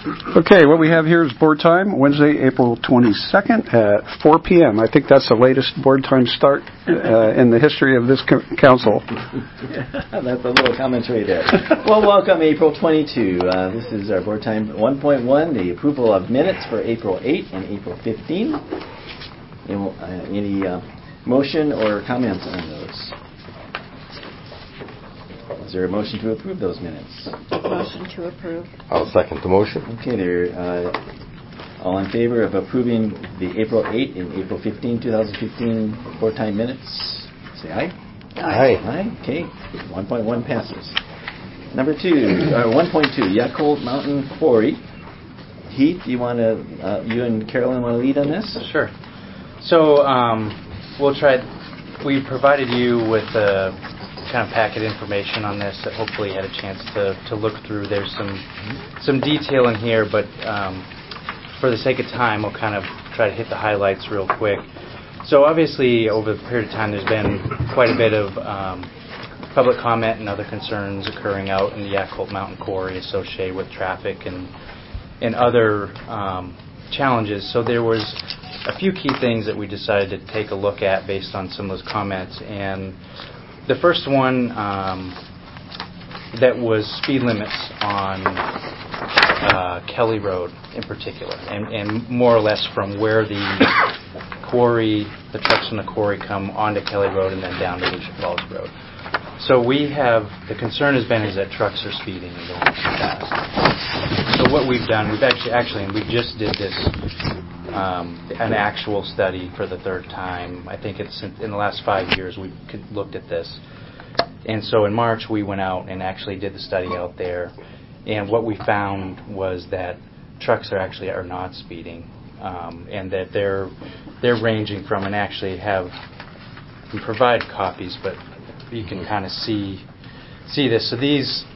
Okay, what we have here is board time, Wednesday, April 22nd at 4 p.m. I think that's the latest board time start in the history of this council. That's a little commentary there. Well, welcome April 22. This is our board time 1.1, the approval of minutes for April 8 and April 15. Any motion or comments on those? Is there a motion to approve those minutes? Motion to approve. I'll second the motion. Okay, they're all in favor of approving the April 8 and April 15, 2015 board time minutes. Say aye. Aye. Aye. Okay, 1.1 passes. Number 1.2, Yakult Mountain Quarry. Heath, you and Carolyn want to lead on this? Sure. So we'll try. We provided you with kind of packet information on this that hopefully you had a chance to look through. There's some detail in here, but for the sake of time, we'll kind of try to hit the highlights real quick. So obviously, over the period of time, there's been quite a bit of public comment and other concerns occurring out in the Yakult Mountain Quarry associated with traffic and other challenges. So there was a few key things that we decided to take a look at based on some of those comments. And the first one that was speed limits on Kelly Road in particular, and more or less from where the trucks from the quarry come onto Kelly Road and then down to Lucia Falls Road. So the concern has been is that trucks are speeding and going too fast. So what we've done, we just did this, an actual study for the third time. I think it's in the last 5 years we've looked at this. And so in March we went out and actually did the study out there. And what we found was that trucks are not speeding, and that they're ranging from, and actually we provide copies, but you can kind of see this. So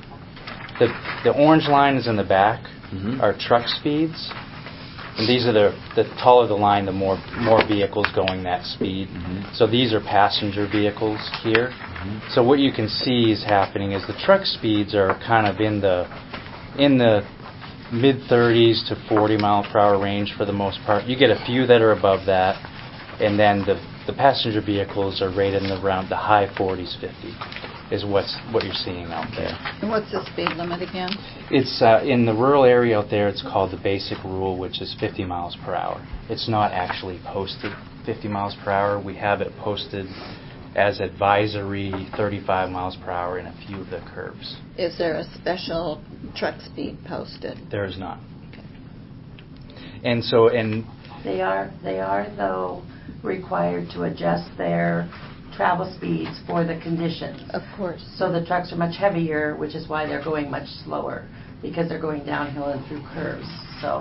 the orange line is in the back, are truck speeds, and these are the taller the line, the more vehicles going that speed. So these are passenger vehicles here. So what you can see is happening is the truck speeds are kind of in the mid 30s to 40 mile per hour range for the most part. You get a few that are above that, and then the passenger vehicles are rated in around the high 40s, 50 is what you're seeing out there. And what's the speed limit again? It's in the rural area out there. It's called the basic rule, which is 50 miles per hour. It's not actually posted 50 miles per hour. We have it posted as advisory 35 miles per hour in a few of the curves. Is there a special truck speed posted? There is not. Okay. And so, they are though required to adjust their travel speeds for the conditions. Of course. So the trucks are much heavier, which is why they're going much slower, because they're going downhill and through curves. So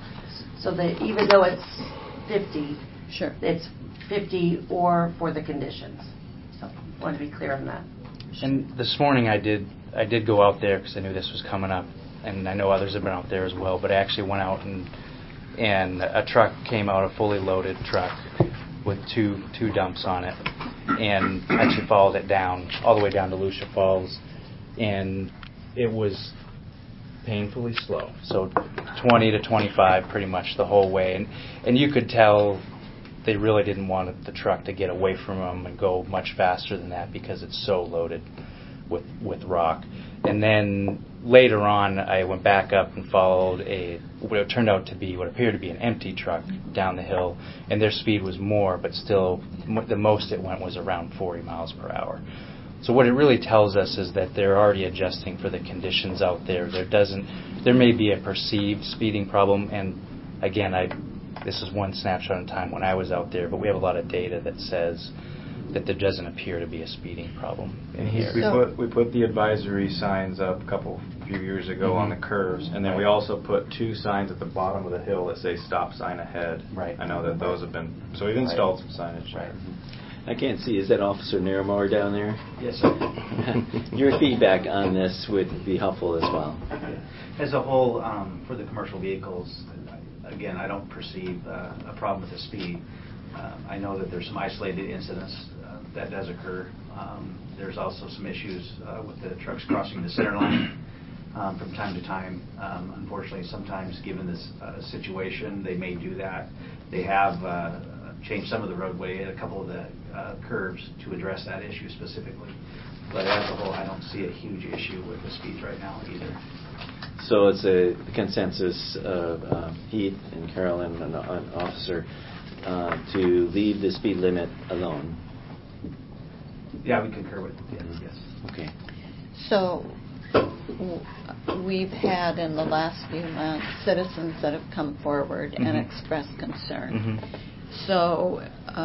even though it's 50, sure, it's 50 or for the conditions. So I want to be clear on that. And this morning I did go out there because I knew this was coming up, and I know others have been out there as well. But I actually went out and a truck came out, a fully loaded truck with two dumps on it, and actually followed it down all the way down to Lucia Falls, and it was painfully slow. So 20 to 25 pretty much the whole way, and you could tell they really didn't want the truck to get away from them and go much faster than that because it's so loaded with rock. And then later on, I went back up and followed what appeared to be an empty truck down the hill, and their speed was more, but still the most it went was around 40 miles per hour. So what it really tells us is that they're already adjusting for the conditions out there. There may be a perceived speeding problem, and again, this is one snapshot in time when I was out there, but we have a lot of data that says that there doesn't appear to be a speeding problem in here. We put the advisory signs up a few years ago on the curves, and then we also put 2 signs at the bottom of the hill that say stop sign ahead. Right. I know that those have been, so we've installed some signage. Right. I can't see. Is that Officer Naramore down there? Yes, sir. Your feedback on this would be helpful as well. As a whole, for the commercial vehicles, again, I don't perceive a problem with the speed. I know that there's some isolated incidents that does occur. There's also some issues with the trucks crossing the center line. from time to time. Unfortunately, sometimes given this situation, they may do that. They have changed some of the roadway at a couple of the curves to address that issue specifically. But as a whole, I don't see a huge issue with the speeds right now either. So it's a consensus of Heath and Carolyn and an officer to leave the speed limit alone. Yeah, we concur with yes. Okay. So we've had in the last few months citizens that have come forward and expressed concern. So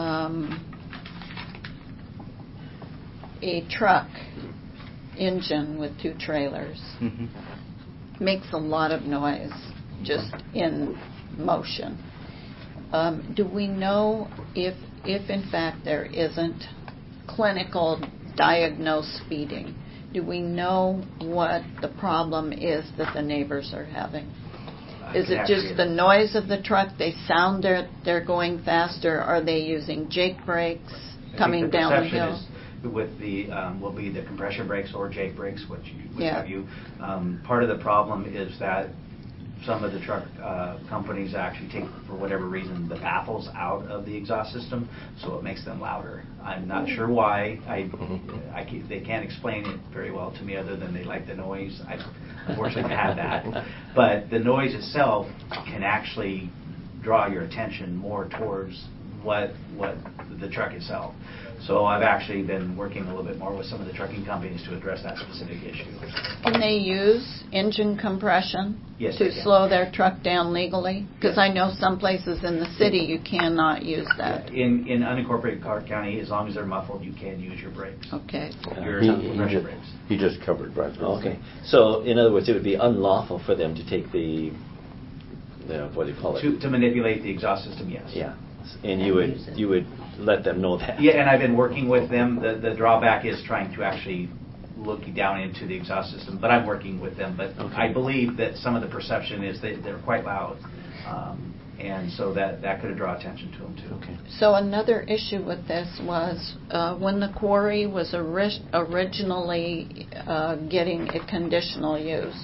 a truck engine with 2 trailers makes a lot of noise just in motion. Do we know if in fact there isn't clinical diagnosed speeding? Do we know what the problem is that the neighbors are having? Is it just the noise of the truck? They sound they're going faster. Are they using Jake brakes coming down the hill? With the will be the compression brakes or Jake brakes, which have you. Part of the problem is that some of the truck companies actually take, for whatever reason, the baffles out of the exhaust system, so it makes them louder. I'm not sure why. They can't explain it very well to me other than they like the noise. I unfortunately had that. But the noise itself can actually draw your attention more towards what the truck itself. So I've actually been working a little bit more with some of the trucking companies to address that specific issue. Can they use engine compression Yes, to slow their truck down legally? Because I know some places in the city you cannot use that. In unincorporated Clark County, as long as they're muffled, you can use your brakes. Okay. Your compression brakes. He just covered Brad. Okay. So in other words, it would be unlawful for them to take the what do you call it? To manipulate the exhaust system, yes. Yeah. And you would let them know that. Yeah, and I've been working with them. The drawback is trying to actually look down into the exhaust system, but I'm working with them. But okay. I believe that some of the perception is that they're quite loud, and so that could draw attention to them too. Okay. So another issue with this was when the quarry was originally getting a conditional use.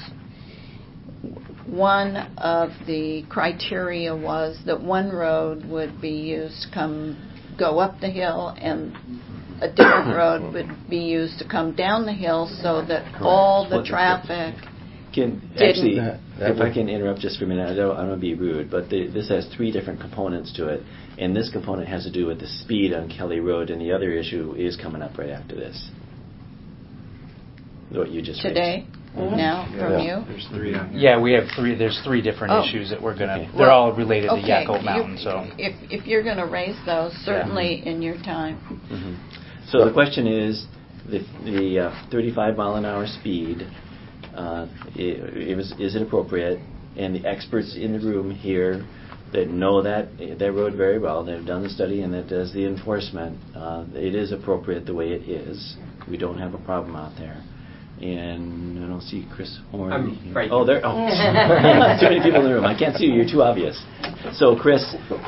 One of the criteria was that one road would be used to go up the hill and a different road would be used to come down the hill so that all the traffic if I can interrupt just for a minute, I don't want to be rude, but this has 3 different components to it, and this component has to do with the speed on Kelly Road, and the other issue is coming up right after this. What you just today. raised. Now from you? There's 3 on here. Yeah, we have 3. There's 3 different issues that we're gonna. They're all related to Yakult Mountain. So if you're going to raise those, certainly in your time. So the question is, the 35-mile-an-hour speed is it appropriate? And the experts in the room here that know that road very well, they've done the study and that does the enforcement. It is appropriate the way it is. We don't have a problem out there. And I don't see Chris Horn. I'm right. Oh, there. Oh, too many people in the room. I can't see you. You're too obvious. So, Chris,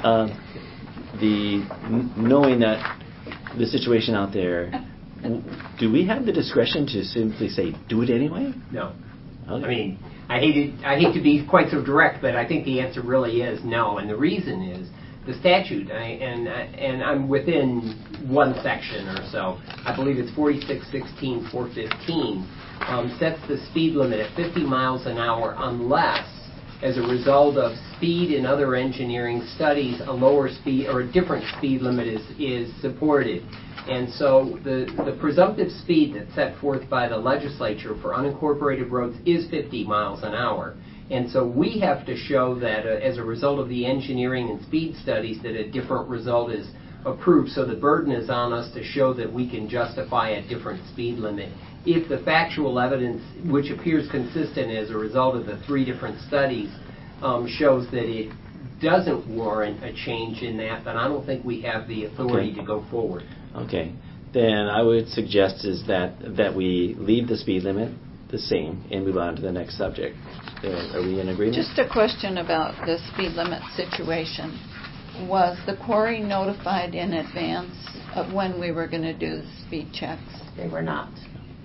knowing that the situation out there, do we have the discretion to simply say, do it anyway? No. Okay. I mean, I hate to be quite so direct, but I think the answer really is no. And the reason is the statute, and I'm within one section or so. I believe it's 4616.415 sets the speed limit at 50 miles an hour unless, as a result of speed and other engineering studies, a lower speed or a different speed limit is supported. And so the presumptive speed that's set forth by the legislature for unincorporated roads is 50 miles an hour. And so we have to show that as a result of the engineering and speed studies that a different result is approved. So the burden is on us to show that we can justify a different speed limit. If the factual evidence, which appears consistent as a result of the 3 different studies, shows that it doesn't warrant a change in that, then I don't think we have the authority to go forward. Okay. Then I would suggest is that we leave the speed limit the same and move on to the next subject. Are we in agreement? Just a question about the speed limit situation. Was the quarry notified in advance of when we were going to do the speed checks? They were not.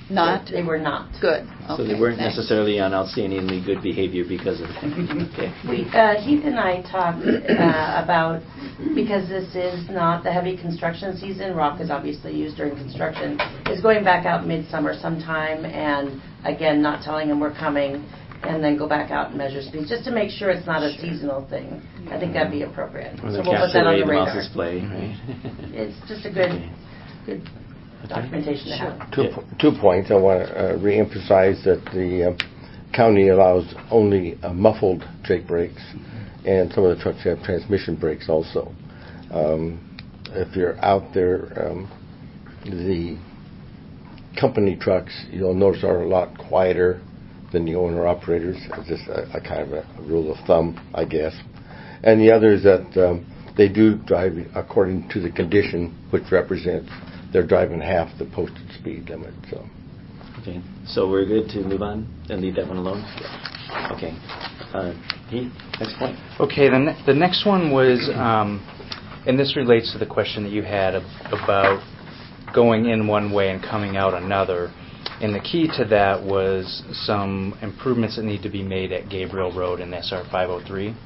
Not? They were not. Good. So Okay, they weren't thanks. necessarily on outstandingly good behavior because of it. Okay. Heath and I talked about, because this is not the heavy construction season, rock is obviously used during construction, is going back out midsummer sometime and, again, not telling them we're coming, and then go back out and measure speeds, just to make sure it's not a seasonal thing. I think that'd be appropriate. Or So the we'll put that on the the radar. mouse's play, right? It's just a good Okay. documentation to have. Two points. I want to reemphasize that the county allows only muffled Jake brakes, and some of the trucks have transmission brakes also. If you're out there, the company trucks, you'll notice, are a lot quieter than the owner-operators. It's just a kind of a rule of thumb, I guess. And the other is that they do drive according to the condition, which represents they're driving half the posted speed limit. So. Okay, so we're good to move on and leave that one alone? Okay. Heath, next point. Okay, the next one was, and this relates to the question that you had about going in one way and coming out another. And the key to that was some improvements that need to be made at Gabriel Road in SR 503.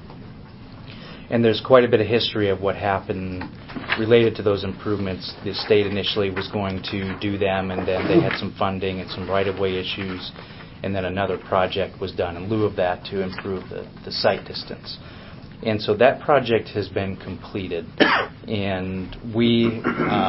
And there's quite a bit of history of what happened related to those improvements. The state initially was going to do them, and then they had some funding and some right-of-way issues, and then another project was done in lieu of that to improve the site distance. And so that project has been completed. And we,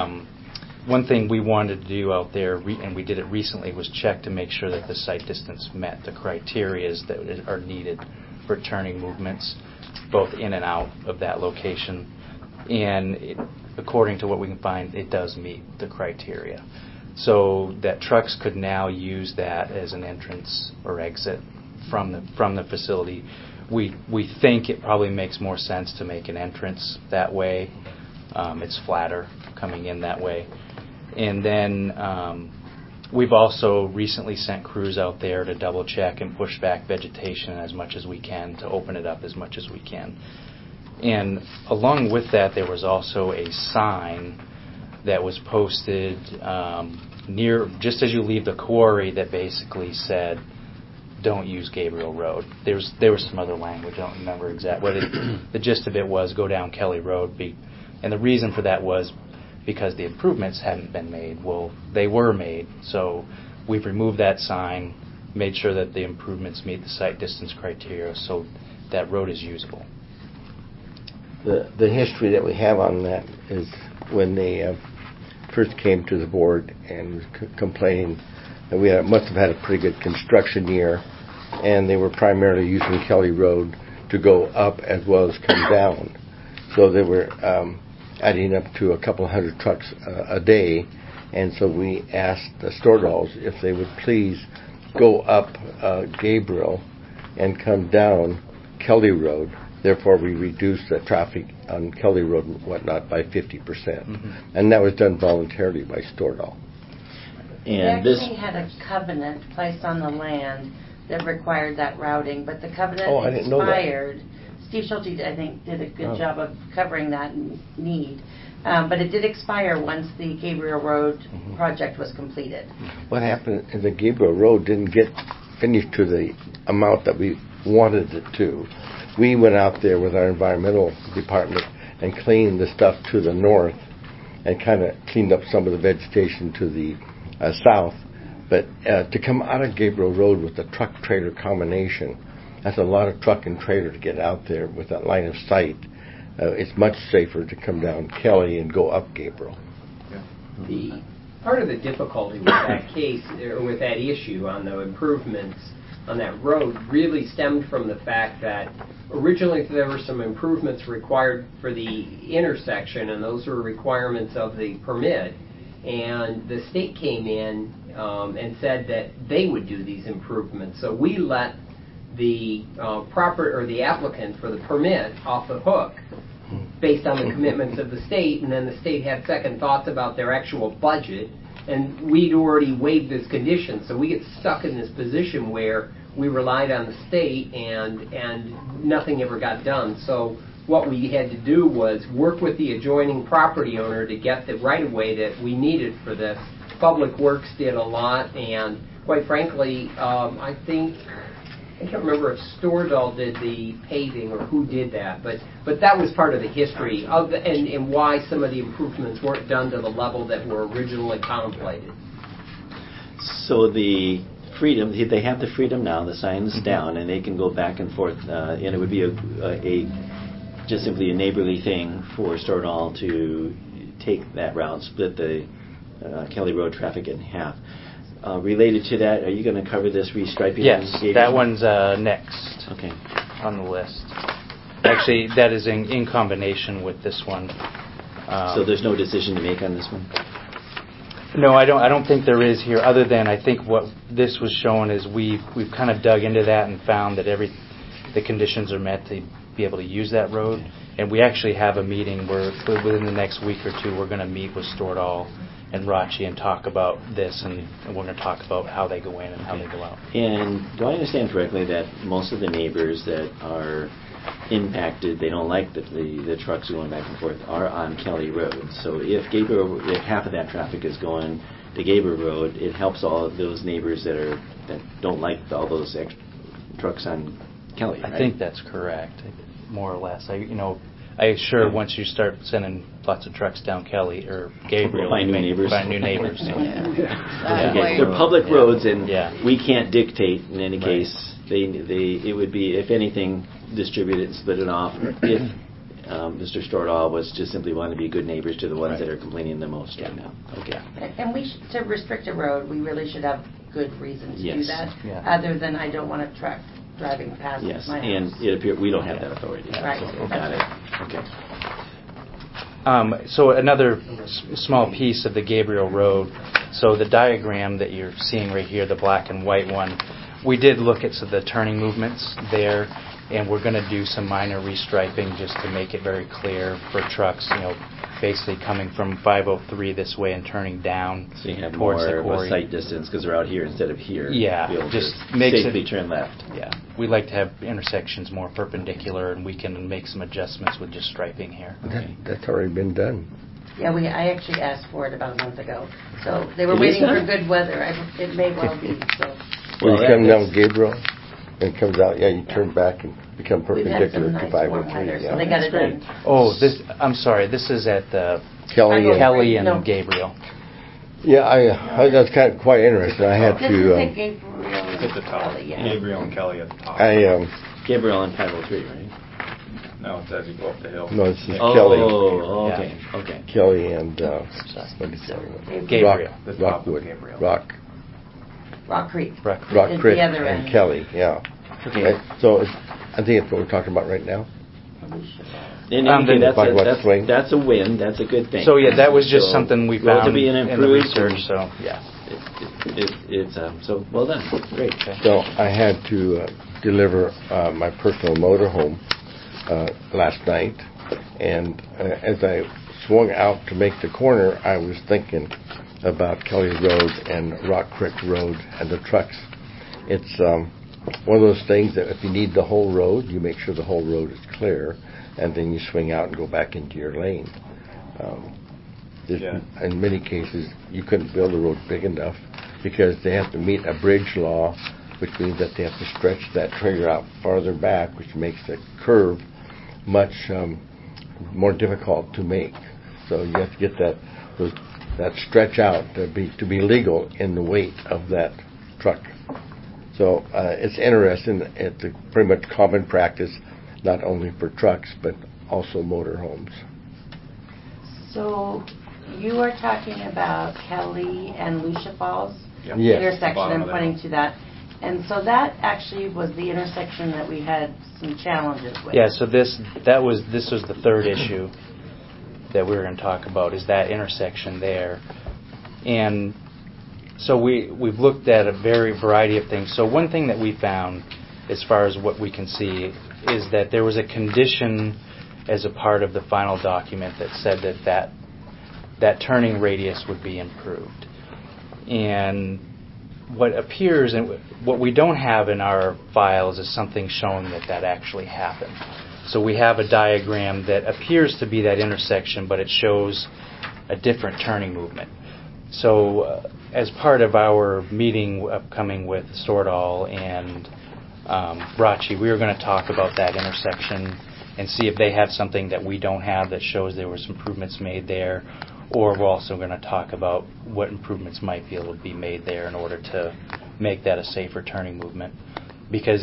one thing we wanted to do out there, and we did it recently, was check to make sure that the site distance met the criteria that are needed for turning movements, both in and out of that location. And according to what we can find, it does meet the criteria. So that trucks could now use that as an entrance or exit from the facility. We think it probably makes more sense to make an entrance that way. It's flatter coming in that way. And then we've also recently sent crews out there to double check and push back vegetation as much as we can to open it up as much as we can. And along with that, there was also a sign that was posted near, just as you leave the quarry, that basically said, "Don't use Gabriel Road." There was some other language, I don't remember exactly. The gist of it was, go down Kelly Road. And the reason for that was because the improvements hadn't been made. Well, they were made, so we've removed that sign, made sure that the improvements meet the site distance criteria, so that road is usable. The history that we have on that is when they first came to the board and was complaining that we must have had a pretty good construction year, and they were primarily using Kelly Road to go up as well as come down. So they were adding up to a couple hundred trucks a day, and so we asked the Stordals if they would please go up Gabriel and come down Kelly Road. Therefore, we reduced the traffic on Kelly Road and whatnot by 50%. Mm-hmm. And that was done voluntarily by Stordal. And they actually had a covenant placed on the land that required that routing, but the covenant expired. Steve Schulte, I think, did a good job of covering that need. But it did expire once the Gabriel Road project was completed. What happened is the Gabriel Road didn't get finished to the amount that we wanted it to. We went out there with our environmental department and cleaned the stuff to the north and kind of cleaned up some of the vegetation to the south. But to come out of Gabriel Road with the truck-trailer combination, that's a lot of truck and trailer to get out there with that line of sight. It's much safer to come down Kelly and go up Gabriel. The part of the difficulty with that case, or with that issue on the improvements on that road, really stemmed from the fact that originally there were some improvements required for the intersection, and those were requirements of the permit. And the state came in and said that they would do these improvements. So we let the the applicant for the permit off the hook based on the commitments of the state, and then the state had second thoughts about their actual budget, and we'd already waived this condition. So we get stuck in this position where we relied on the state and nothing ever got done. So what we had to do was work with the adjoining property owner to get the right-of-way that we needed for this, Public Works did a lot, and quite frankly, I can't remember if Stordahl did the paving or who did that, but that was part of the history of and why some of the improvements weren't done to the level that were originally contemplated. So the freedom, they have the freedom now, the sign's down, and they can go back and forth, and it would be just simply a neighborly thing for Stordahl to take that route, split the Kelly Road traffic in half. Related to that, are you going to cover this restriping? Yes, that one's next on the list. Actually, that is in combination with this one. So there's no decision to make on this one? No, I don't think there is here, other than I think what this was showing is we've kind of dug into that and found that the conditions are met to be able to use that road. And we actually have a meeting where within the next week or two we're going to meet with Stordahl and Rachi and talk about this, and we're going to talk about how they go in and how they go out. And do I understand correctly that most of the neighbors that are impacted, they don't like the trucks going back and forth, are on Kelly Road? So if half of that traffic is going to Gabriel Road, it helps all of those neighbors that don't like all those extra trucks on Kelly, right? I think that's correct, more or less. I sure once you start sending lots of trucks down Kelly or Gabriel, find new neighbors. Yeah. They're public roads, and we can't dictate in any case. It would be, if anything, distribute it and split it off. If Mr. Stordahl was just simply wanting to be good neighbors to the ones that are complaining the most right now. Okay. And to restrict a road, we really should have good reason to do that, other than I don't want a truck driving past my house. And it appears we don't have that authority. Right. So, got it. Okay. So another small piece of the Gabriel Road. So the diagram that you're seeing right here, the black and white one, we did look at the turning movements there, and we're going to do some minor restriping just to make it very clear for trucks, basically coming from 503 this way and turning down so you have towards more the quarry. Of a sight distance because they're out here instead of here. Yeah, just makes safely turn left. Yeah, we like to have intersections more perpendicular, and we can make some adjustments with just striping here. That's already been done. Yeah, I actually asked for it about a month ago. So they were waiting for good weather. It may well be. So. Well, you come down Gabriel and it comes out, you turn back and become perpendicular to 503. So they got it done. Oh, I'm sorry. This is at Kelly and Gabriel. Yeah, that's kind of quite interesting. I had this to. This is Gabriel at the top. Kelly, Gabriel and Kelly at the top. Gabriel and 503, right? No, it's as you go up the hill. No, this is Kelly. Oh, okay. Kelly and Gabriel. Rockwood. Rock Creek. Rock Creek and Kelly, Okay. Right? So I think it's what we're talking about right now. That's a win. That's a good thing. So that was just something we found to be an in the research. So it's so well done. Great. So I had to deliver my personal motorhome last night, and as I swung out to make the corner, I was thinking about Kelly Road and Rock Creek Road and the trucks. It's one of those things that if you need the whole road, you make sure the whole road is clear, and then you swing out and go back into your lane. In many cases, you couldn't build a road big enough because they have to meet a bridge law, which means that they have to stretch that trailer out farther back, which makes the curve much more difficult to make. So you have to get that stretch out to be legal in the weight of that truck. So it's interesting. It's a pretty much common practice, not only for trucks but also motorhomes. So you are talking about Kelly and Lucia Falls The intersection and pointing to that. And so that actually was the intersection that we had some challenges with. Yeah, so this was the third issue that we were going to talk about, is that intersection there. And so we've looked at a variety of things. So one thing that we found, as far as what we can see, is that there was a condition as a part of the final document that said that turning radius would be improved. And what appears, and what we don't have in our files, is something showing that actually happened. So we have a diagram that appears to be that intersection, but it shows a different turning movement. as part of our meeting upcoming with Stordahl and Rachi, we were going to talk about that intersection and see if they have something that we don't have that shows there was improvements made there, or we're also going to talk about what improvements might be able to be made there in order to make that a safer turning movement. Because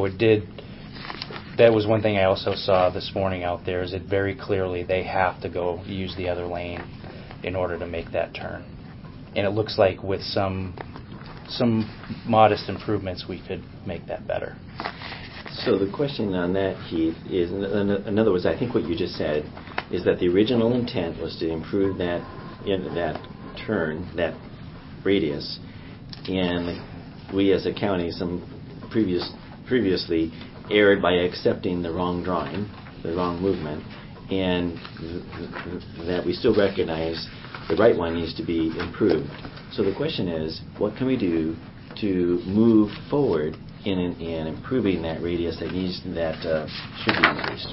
that was one thing I also saw this morning out there, is that very clearly they have to go use the other lane in order to make that turn. And it looks like with some modest improvements we could make that better. So the question on that, Heath, is, in other words, I think what you just said is that the original intent was to improve that turn, that radius, and we as a county previously erred by accepting the wrong drawing, the wrong movement, and that we still recognize the right one needs to be improved. So the question is, what can we do to move forward in improving that radius that should be increased?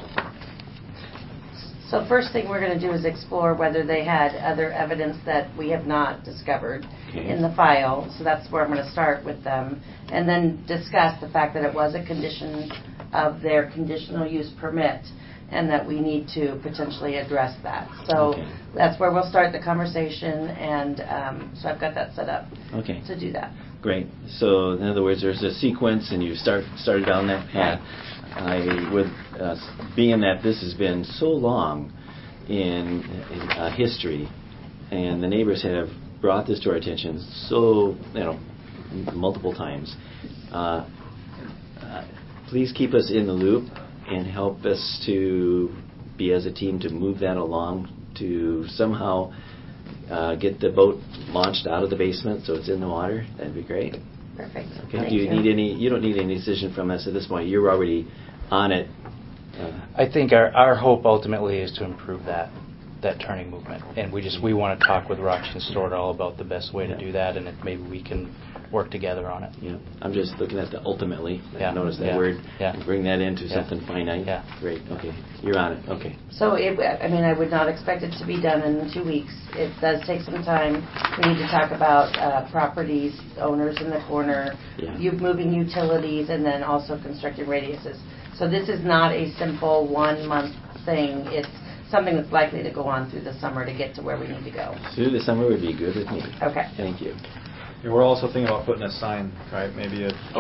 So first thing we're going to do is explore whether they had other evidence that we have not discovered in the file. So that's where I'm going to start with them. And then discuss the fact that it was a condition of their conditional use permit and that we need to potentially address that. So that's where we'll start the conversation, and so I've got that set up to do that. Great. So in other words, there's a sequence, and you started down that path. I would, being that this has been so long in history, and the neighbors have brought this to our attention multiple times. Please keep us in the loop and help us to be as a team to move that along to somehow get the boat launched out of the basement so it's in the water. That'd be great. Perfect. Okay. Do you need any? You don't need any decision from us at this point. You're already on it. I think our hope ultimately is to improve that turning movement, and we want to talk with Rachi and Stordahl about the best way to do that, and if maybe we can work together on it. Yeah, I'm just looking at the ultimately. Notice that word. Bring that into something finite. Yeah. Great. Okay. You're on it. Okay. So I would not expect it to be done in 2 weeks. It does take some time. We need to talk about properties, owners in the corner, moving utilities, and then also constructing radiuses. So this is not a simple 1 month thing. It's something that's likely to go on through the summer to get to where we need to go. Through the summer would be good with me. Okay. Thank you. Yeah, we're also thinking about putting a sign, right? Maybe a truck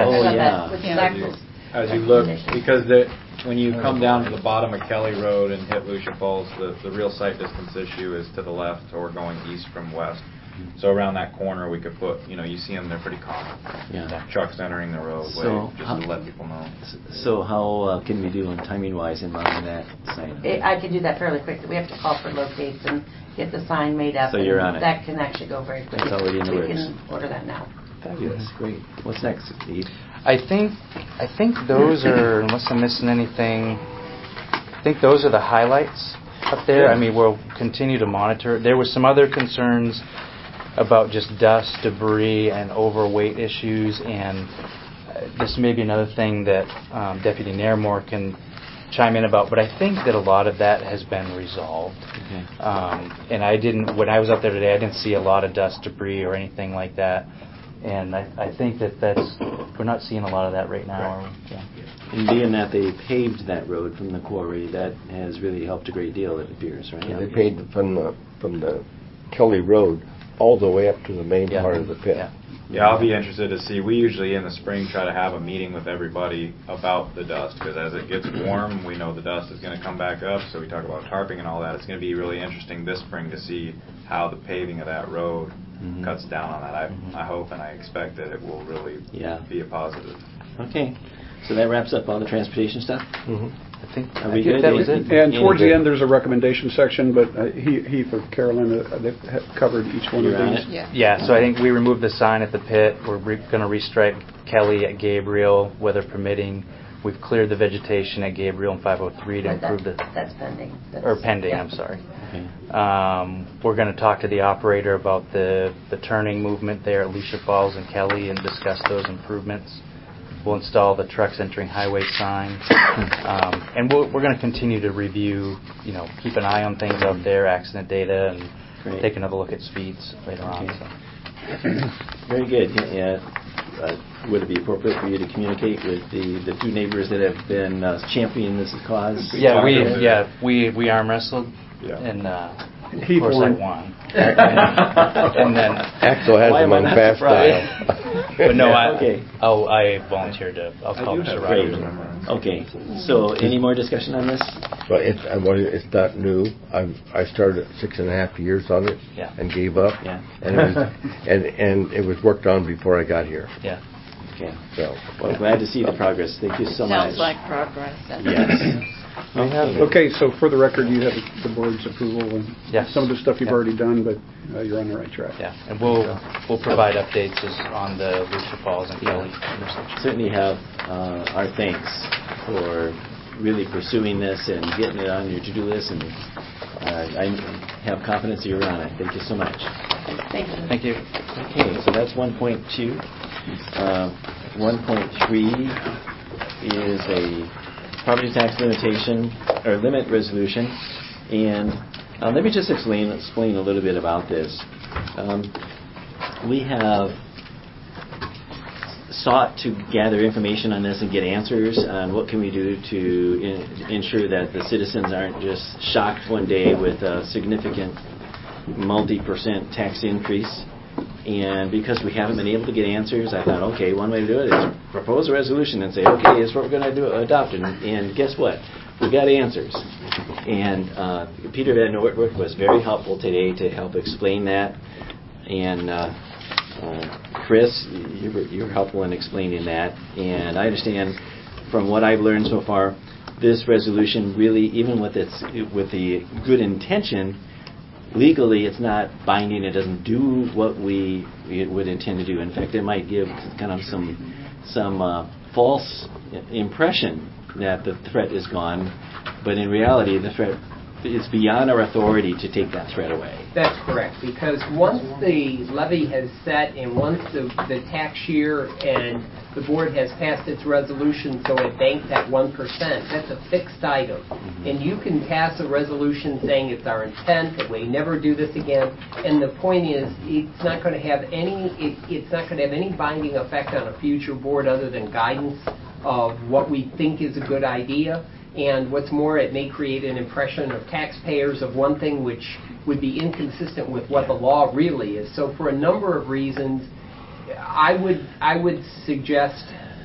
as you look, because when you come down to the bottom of Kelly Road and hit Lucia Falls, the real sight distance issue is to the left or going east from west. So around that corner, we could put, you see them, they're pretty common. Yeah. Trucks entering the roadway, to let people know. So how can we do on timing-wise in mounting that sign? I could do that fairly quickly. We have to call for locates and get the sign made up. So you're on it. That can actually go very quickly. It's already in the works. We can order that now. Fabulous. Great. What's next, Steve? I think those are, unless I'm missing anything, I think those are the highlights up there. Yeah. I mean, we'll continue to monitor. There were some other concerns about just dust, debris, and overweight issues, and this may be another thing that Deputy Nairmore can chime in about, but I think that a lot of that has been resolved. Okay. And when I was up there today, I didn't see a lot of dust, debris, or anything like that. And I think we're not seeing a lot of that right now. Right. And being that they paved that road from the quarry, that has really helped a great deal, it appears, right? Yeah, they paved from the Kelly Road all the way up to the main part of the pit. Yeah, I'll be interested to see. We usually in the spring try to have a meeting with everybody about the dust, because as it gets warm, we know the dust is going to come back up, so we talk about tarping and all that. It's going to be really interesting this spring to see how the paving of that road cuts down on that. I hope and I expect that it will really be a positive. Okay. So that wraps up all the transportation stuff? I think that was it. And towards the end, there's a recommendation section, but Heath or Carolyn, they've covered each one of these. Yeah, so I think we removed the sign at the pit. We're going to restripe Kelly at Gabriel, weather permitting. We've cleared the vegetation at Gabriel and 503 to improve That's pending. Pending, I'm sorry. Okay. We're going to talk to the operator about the turning movement there at Lucia Falls and Kelly and discuss those improvements. We'll install the trucks entering highway sign. And we're going to continue to review, keep an eye on things out there, accident data, and Great. take another look at speeds later on. Okay. So. Very good. Yeah. Would it be appropriate for you to communicate with the two neighbors that have been championing this cause? Yeah, we arm wrestled, and of course I won. And then Axel has Why them am I on not fast surprised? dial. but no, Okay. I volunteered to. I'll call Mr. Great. Rogers. Okay. So, any more discussion on this? But it's not new. I started 6.5 years on it Yeah. and gave up. Yeah. And it was, and it was worked on before I got here. Yeah. Okay. So Well, glad to see the progress. Thank you so much. Sounds like progress. Yes. Okay, so for the record, you have the board's approval and Yes. some of the stuff you've Yeah. already done, but you're on the right track. Yeah, and we'll provide updates on the Lucia Falls and Kelly intersection. Certainly have our thanks for really pursuing this and getting it on your to-do list, and I have confidence that you're on it. Thank you so much. Thank you. Thank you. Okay, so that's 1.2. 1.3 is a property tax limitation or limit resolution, and let me just explain a little bit about this. We have sought to gather information on this and get answers on what can we do to ensure that the citizens aren't just shocked one day with a significant multi-% tax increase. And because we haven't been able to get answers, I thought, okay, one way to do it is propose a resolution and say, okay, here's what we're going to adopt. And guess what? We got answers. And Peter Van Noordhoek was very helpful today to help explain that. And Chris, you were helpful in explaining that. And I understand from what I've learned so far, this resolution really, even with the good intention, legally, it's not binding. It doesn't do what we would intend to do. In fact, it might give kind of some false impression that the threat is gone, but in reality, the threat is beyond our authority to take that threat away. That's correct, because once the levy has set and once the tax year and the board has passed its resolution so it banked at 1%, that's a fixed item. Mm-hmm. And you can pass a resolution saying it's our intent that we never do this again, and the point is it's not going to have any binding effect on a future board other than guidance of what we think is a good idea. And what's more, it may create an impression of taxpayers of one thing which would be inconsistent with what the law really is. So for a number of reasons, I would suggest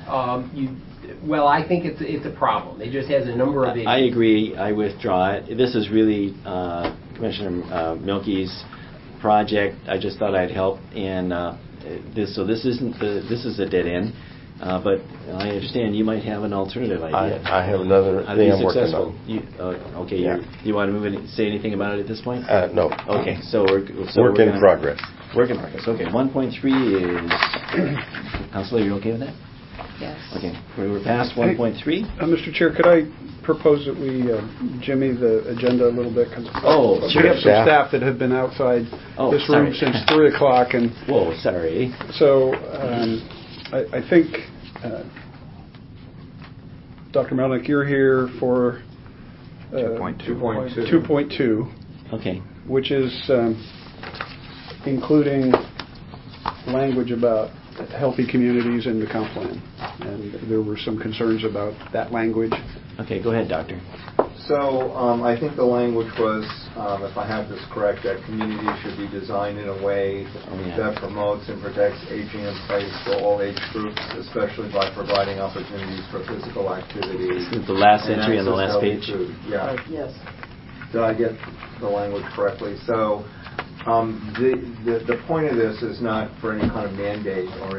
I think it's a problem. It just has a number of issues. I agree. I withdraw it. This is really Commissioner Mielke's project. I just thought I'd help. And this is a dead end. But I understand you might have an alternative idea. I have another thing I'm working on. Okay, Yeah. You want to move in, say anything about it at this point? No. Okay, so Work in progress. Work in progress. Okay, 1.3 is... Counselor, you okay with that? Yes. Okay, we're past 1.3. Mr. Chair, could I propose that we jimmy the agenda a little bit? Cause sure. We have some staff that have been outside this room since 3 o'clock. And whoa, sorry. So I think, Dr. Melnick, you're here for 2.2. Okay. Which is including language about healthy communities in the comp plan. And there were some concerns about that language. Okay, go ahead, Doctor. So I think the language was, if I have this correct, that communities should be designed in a way that promotes and protects aging in place for all age groups, especially by providing opportunities for physical activity. This is the last entry on the last page. Yeah. Yes. Did I get the language correctly? So the point of this is not for any kind of mandate or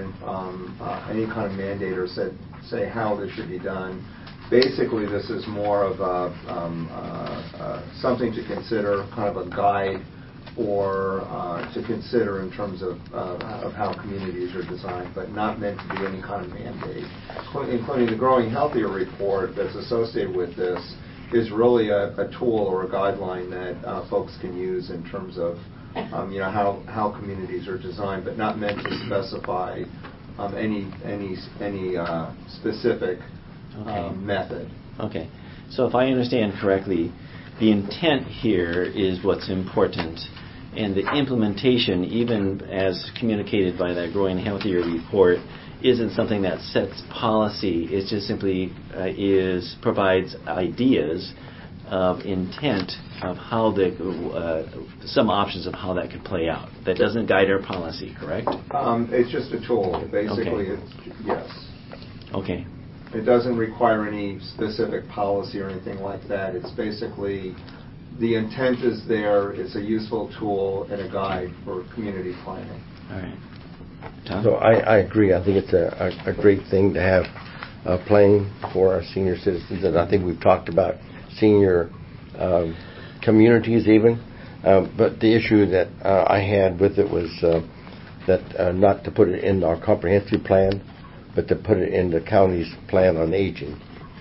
say how this should be done. Basically, this is more of something to consider, kind of a guide or to consider in terms of how communities are designed, but not meant to be any kind of mandate. Including the Growing Healthier report that's associated with this is really a tool or a guideline that folks can use in terms of how communities are designed, but not meant to specify any specific method. Okay. So if I understand correctly, the intent here is what's important. And the implementation, even as communicated by that Growing Healthier report, isn't something that sets policy. It just simply provides ideas of intent of how some options of how that could play out. That doesn't guide our policy, correct? It's just a tool. Basically, Okay. Yes. Okay. It doesn't require any specific policy or anything like that. It's basically, the intent is there. It's a useful tool and a guide for community planning. All right. Tom? So I agree. I think it's a great thing to have a plan for our senior citizens, and I think we've talked about senior communities even. But the issue that I had with it was that not to put it in our comprehensive plan, but to put it in the county's plan on aging.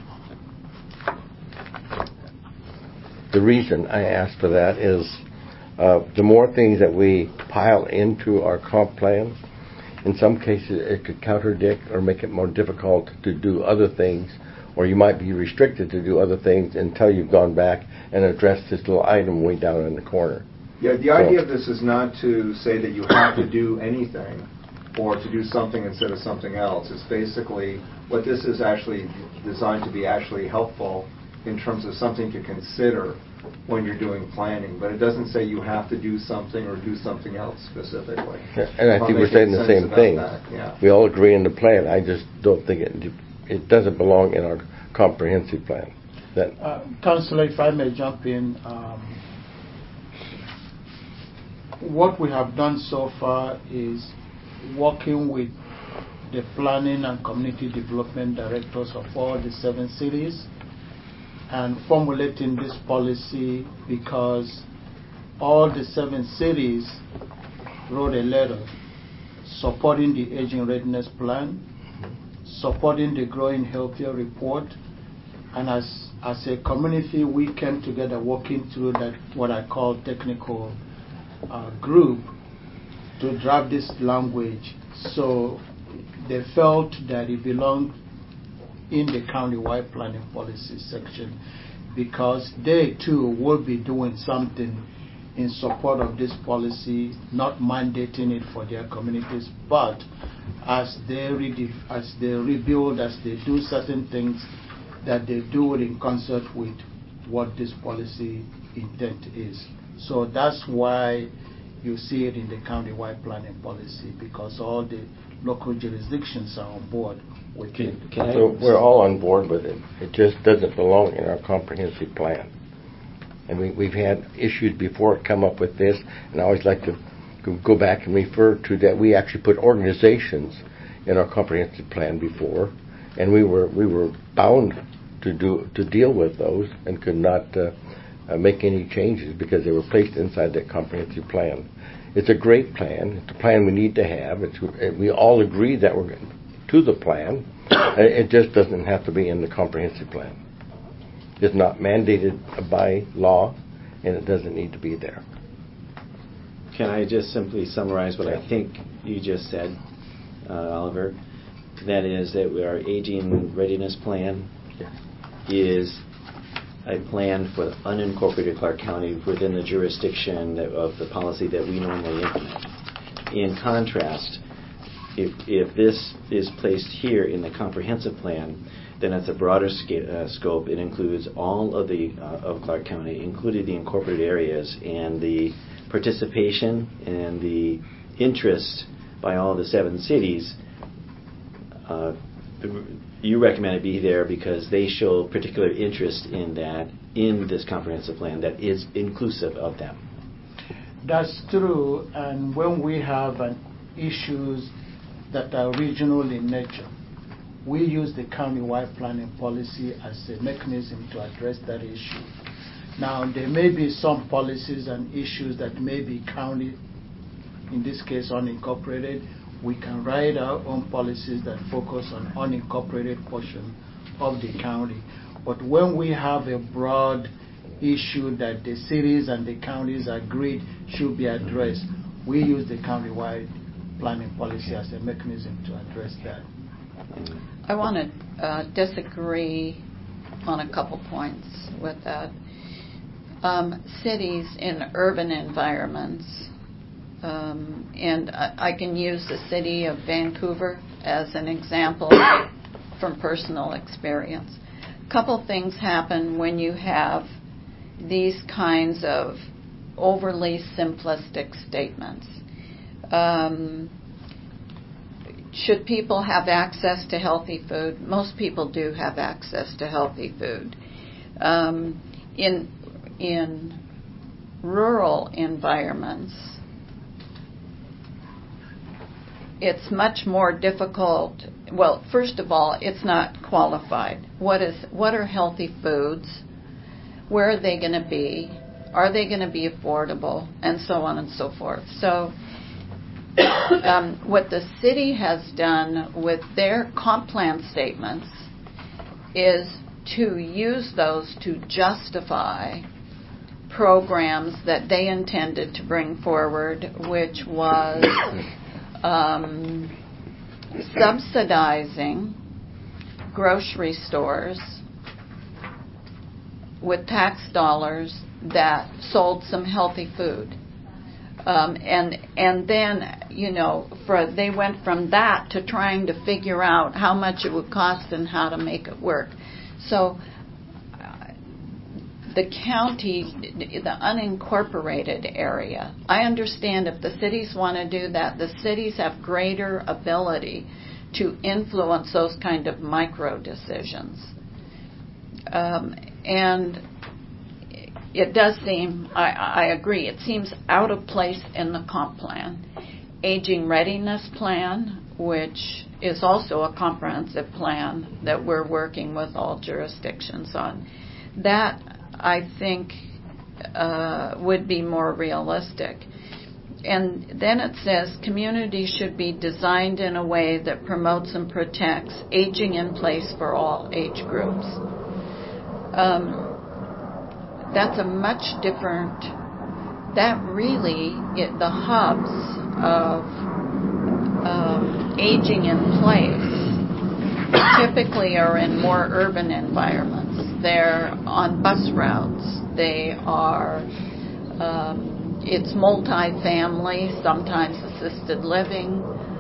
The reason I asked for that is the more things that we pile into our comp plan, in some cases it could contradict or make it more difficult to do other things, or you might be restricted to do other things until you've gone back and addressed this little item way down in the corner. Yeah, the idea of this is not to say that you have to do anything or to do something instead of something else. It's basically what this is actually designed to be actually helpful in terms of something to consider when you're doing planning. But it doesn't say you have to do something or do something else specifically. And I think we're saying the same thing. Yeah. We all agree in the plan. I just don't think it doesn't belong in our comprehensive plan. Councillor, if I may jump in, what we have done so far is working with the planning and community development directors of all the 7 cities and formulating this policy, because all the 7 cities wrote a letter supporting the Aging Readiness Plan, supporting the Growing Healthier report, and as a community we came together working through that, what I call technical group, to draft this language. So they felt that it belonged in the countywide planning policy section, because they too will be doing something in support of this policy, not mandating it for their communities, but as they rebuild, as they do certain things, that they do it in concert with what this policy intent is. So that's why you see it in the countywide planning policy, because all the local jurisdictions are on board with it. So we're all on board with it. It just doesn't belong in our comprehensive plan. And we've had issues before come up with this, and I always like to go back and refer to that. We actually put organizations in our comprehensive plan before, and we were bound to deal with those and could not make any changes because they were placed inside that comprehensive plan. It's a great plan. It's a plan we need to have. We all agree that we're to the plan. It just doesn't have to be in the comprehensive plan. It's not mandated by law, and it doesn't need to be there. Can I just simply summarize what I think you just said, Oliver? That is that our Aging Readiness Plan is a plan for unincorporated Clark County within the jurisdiction of the policy that we normally implement. In contrast, if this is placed here in the comprehensive plan, then it's a broader scope. It includes all of of Clark County, including the incorporated areas, and the participation and the interest by all the 7 cities. You recommend it be there because they show particular interest in that in this comprehensive plan that is inclusive of them. That's true, and when we have issues that are regional in nature, we use the countywide planning policy as a mechanism to address that issue. Now, there may be some policies and issues that may be county, in this case unincorporated. We can write our own policies that focus on unincorporated portion of the county. But when we have a broad issue that the cities and the counties agreed should be addressed, we use the countywide planning policy as a mechanism to address that. I want to disagree on a couple points with that. Cities in urban environments And I can use the city of Vancouver as an example from personal experience. A couple things happen when you have these kinds of overly simplistic statements. Should people have access to healthy food? Most people do have access to healthy food. In rural environments, it's much more difficult. Well, first of all, it's not qualified. What are healthy foods? Where are they going to be? Are they going to be affordable? And so on and so forth. So what the city has done with their comp plan statements is to use those to justify programs that they intended to bring forward, which was subsidizing grocery stores with tax dollars that sold some healthy food. And then, they went from that to trying to figure out how much it would cost and how to make it work. So the county, the unincorporated area, I understand if the cities want to do that, the cities have greater ability to influence those kind of micro decisions. And it does seem, I agree, it seems out of place in the comp plan. Aging readiness plan, which is also a comprehensive plan that we're working with all jurisdictions on, that I think would be more realistic. And then it says communities should be designed in a way that promotes and protects aging in place for all age groups. That's a much different, that really, the hubs of aging in place typically are in more urban environments. They're on bus routes. They are, it's multi-family, sometimes assisted living,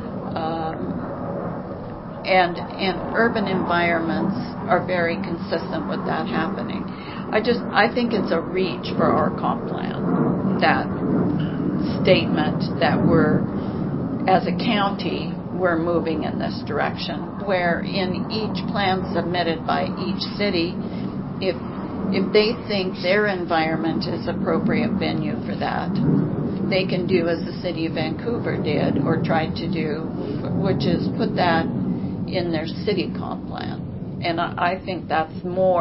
and urban environments are very consistent with that happening. I think it's a reach for our comp plan, that statement that we're, as a county, we're moving in this direction, where in each plan submitted by each city, if they think their environment is appropriate venue for that, they can do as the city of Vancouver did or tried to do, which is put that in their city comp plan. And I think that's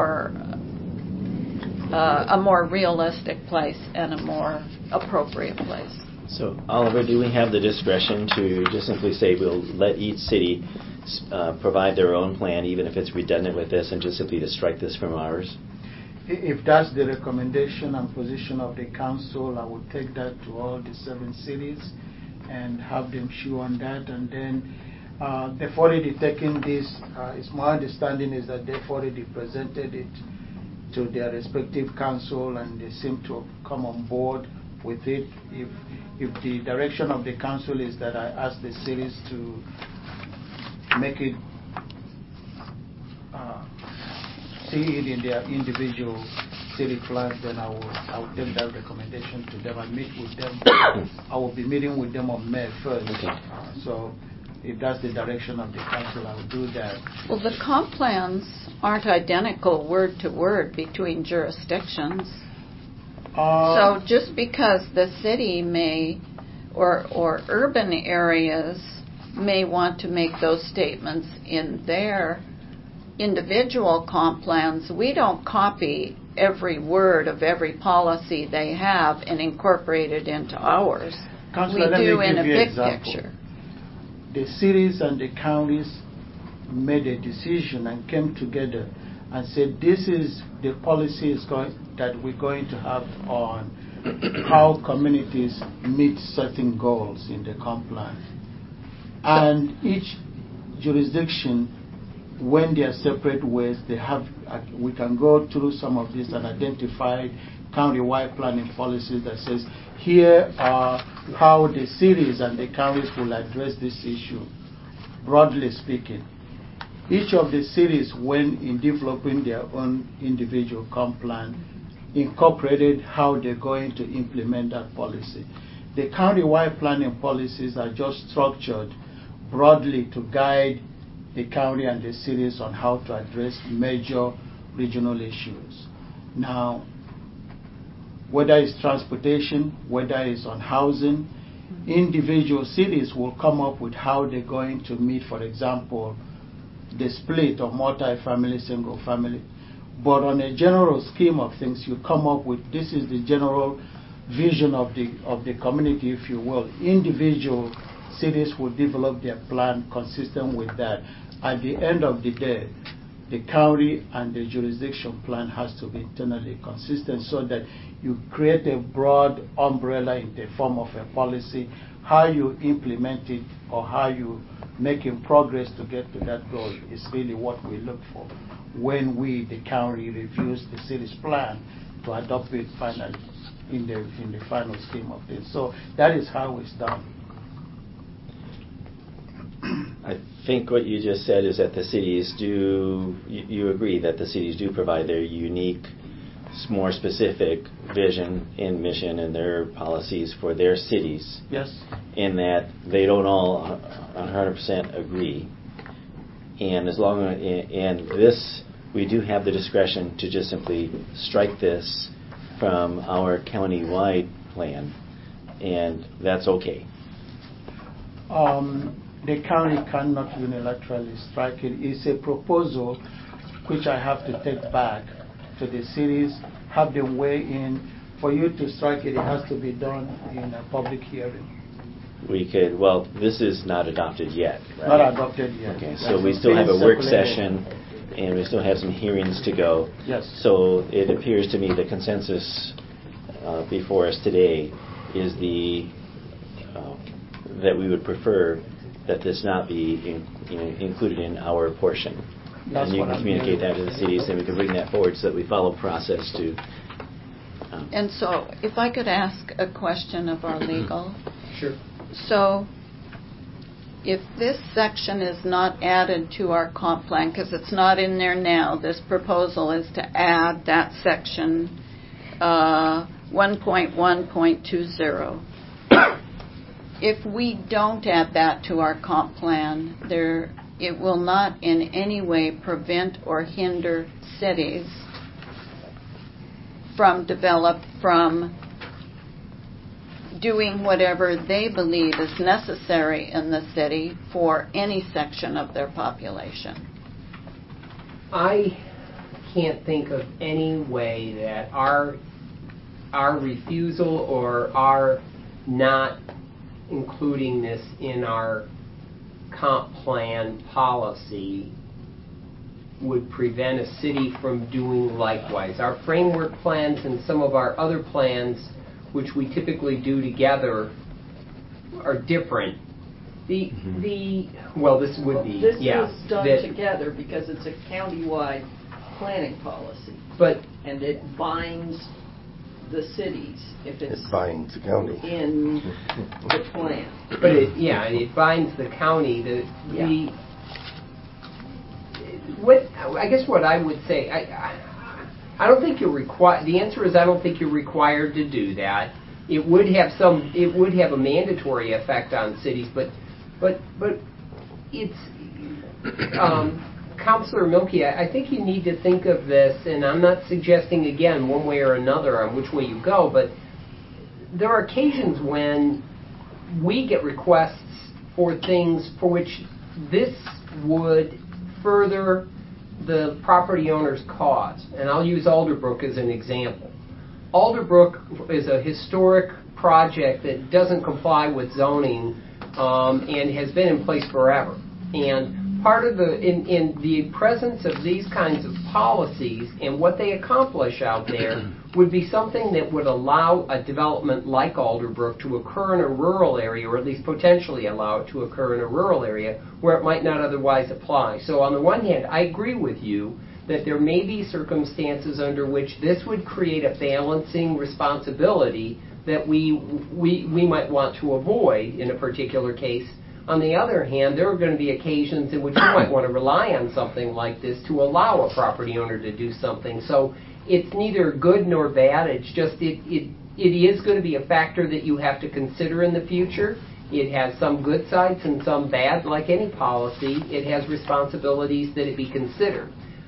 a more realistic place and a more appropriate place. So, Oliver, do we have the discretion to just simply say we'll let each city provide their own plan, even if it's redundant with this, and just simply to strike this from ours? If that's the recommendation and position of the council, I would take that to all the 7 cities and have them chew on that. And then they've already taken this. It's my understanding is that they've already presented it to their respective council, and they seem to have come on board with it. If the direction of the council is that I ask the cities to make it see it in their individual city plans, then I will take that recommendation to them and meet with them. I will be meeting with them on May 1st. Okay. So if that's the direction of the council, I will do that. Well, the comp plans aren't identical word to word between jurisdictions. So just because the city may, or urban areas may want to make those statements in their individual comp plans, we don't copy every word of every policy they have and incorporate it into ours. Councilor, we do in a big example. picture. The cities and the counties made a decision and came together and said this is the policy that we're going to have on how communities meet certain goals in the comp plan. And each jurisdiction when they are separate ways, they have. We can go through some of this and identify county-wide planning policies that says here are how the cities and the counties will address this issue. Broadly speaking, each of the cities, when in developing their own individual comp plan, incorporated how they're going to implement that policy. The county-wide planning policies are just structured broadly to guide the county and the cities on how to address major regional issues. Now, whether it's transportation, whether it's on housing, individual cities will come up with how they're going to meet, for example, the split of multi-family, single-family. But on a general scheme of things, you come up with, this is the general vision of the community, if you will. Individual cities will develop their plan consistent with that. At the end of the day, the county and the jurisdiction plan has to be internally consistent so that you create a broad umbrella in the form of a policy. How you implement it or how you making progress to get to that goal is really what we look for when we, the county, reviews the city's plan to adopt it finally in the final scheme of things. So that is how it's done. I think what you just said is that the cities do, you agree that the cities do provide their unique, more specific vision and mission and their policies for their cities. Yes. In that they don't all 100% agree. And as long as, and this, we do have the discretion to just simply strike this from our county-wide plan, and that's okay. The county cannot unilaterally strike it. It's a proposal which I have to take back to the cities, have them weigh in. For you to strike it, it has to be done in a public hearing. We could, well, this is not adopted yet, right? Not adopted yet. Okay, so we still have a work session, and we still have some hearings to go. Yes. So it appears to me the consensus before us today is that we would prefer that this not be included in our portion. That's and you what can I'm communicate hearing. that to the cities, and we can bring that forward so that we follow process to. And so, if I could ask a question of our legal. Sure. So, if this section is not added to our comp plan, because it's not in there now, this proposal is to add that section 1.1.20. If we don't add that to our comp plan, it will not in any way prevent or hinder cities from doing whatever they believe is necessary in the city for any section of their population. I can't think of any way that our refusal or our not including this in our comp plan policy would prevent a city from doing likewise. Our framework plans and some of our other plans, which we typically do together, are different. This would be, This yeah. is done together because it's a county-wide planning policy. And it binds the cities if it binds the county in the plan. But it binds the county. I guess what I would say, I don't think you're required. The answer is I don't think you're required to do that. It would have a mandatory effect on cities, but it's Councilor Milkey, I think you need to think of this, and I'm not suggesting again one way or another on which way you go, but there are occasions when we get requests for things for which this would further the property owner's cause. And I'll use Alderbrook as an example. Alderbrook is a historic project that doesn't comply with zoning and has been in place forever. And part of in the presence of these kinds of policies and what they accomplish out there would be something that would allow a development like Alderbrook to occur in a rural area, or at least potentially allow it to occur in a rural area where it might not otherwise apply. So on the one hand, I agree with you that there may be circumstances under which this would create a balancing responsibility that we might want to avoid in a particular case. On the other hand, there are going to be occasions in which you might want to rely on something like this to allow a property owner to do something. So it's neither good nor bad. It's just it is going to be a factor that you have to consider in the future. It has some good sides and some bad. Like any policy, it has responsibilities that it be considered.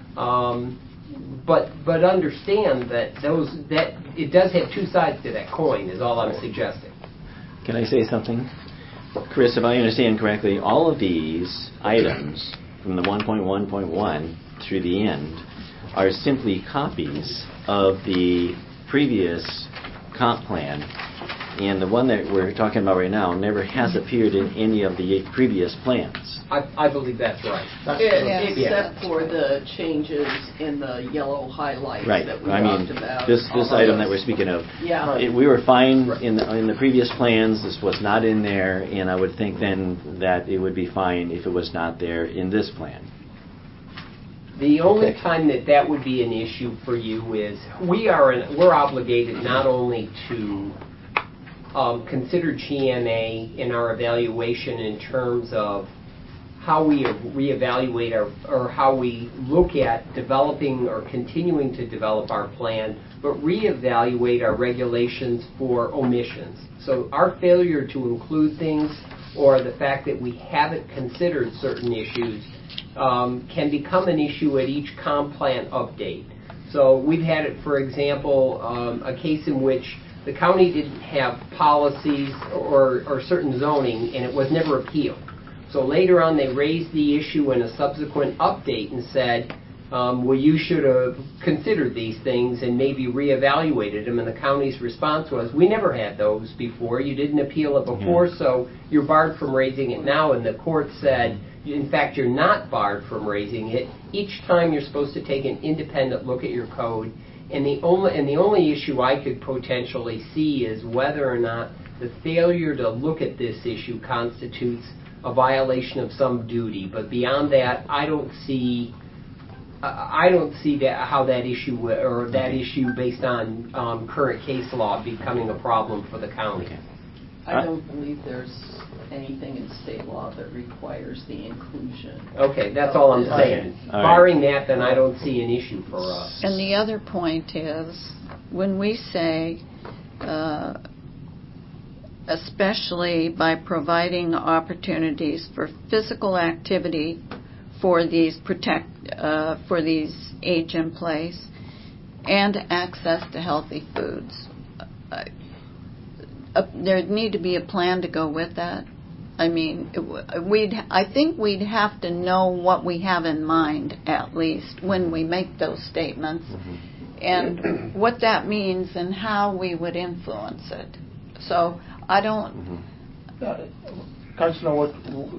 But understand that it does have two sides to that coin, is all I'm suggesting. Can I say something? Chris, if I understand correctly, all of these items from the 1.1.1 through the end are simply copies of the previous comp plan, and the one that we're talking about right now never has appeared in any of the previous plans. I believe that's right. Except for the changes in the yellow highlights that we talked about. This item that we're speaking of, we were fine in the previous plans. This was not in there, and I would think then that it would be fine if it was not there in this plan. The only time that would be an issue for you is we're obligated not only to consider GMA in our evaluation in terms of how we reevaluate or how we look at developing or continuing to develop our plan, but reevaluate our regulations for omissions. So our failure to include things or the fact that we haven't considered certain issues can become an issue at each comp plan update. So we've had it, for example, a case in which the county didn't have policies or certain zoning, and it was never appealed. So later on, they raised the issue in a subsequent update and said, well, you should have considered these things and maybe reevaluated them. And the county's response was, we never had those before. You didn't appeal it before, so you're barred from raising it now. And the court said, in fact, you're not barred from raising it. Each time you're supposed to take an independent look at your code. And the only issue I could potentially see is whether or not the failure to look at this issue constitutes a violation of some duty. But beyond that, I don't see that how that issue or that issue based on current case law becoming a problem for the county. I don't believe there's anything in state law that requires the inclusion. Okay, that's all I'm saying. All right. Barring that, then I don't see an issue for us. And the other point is, when we say, especially by providing opportunities for physical activity for these age in place and access to healthy foods, there need to be a plan to go with that. I mean, I think we'd have to know what we have in mind, at least, when we make those statements, and what that means and how we would influence it. So I don't... Councillor,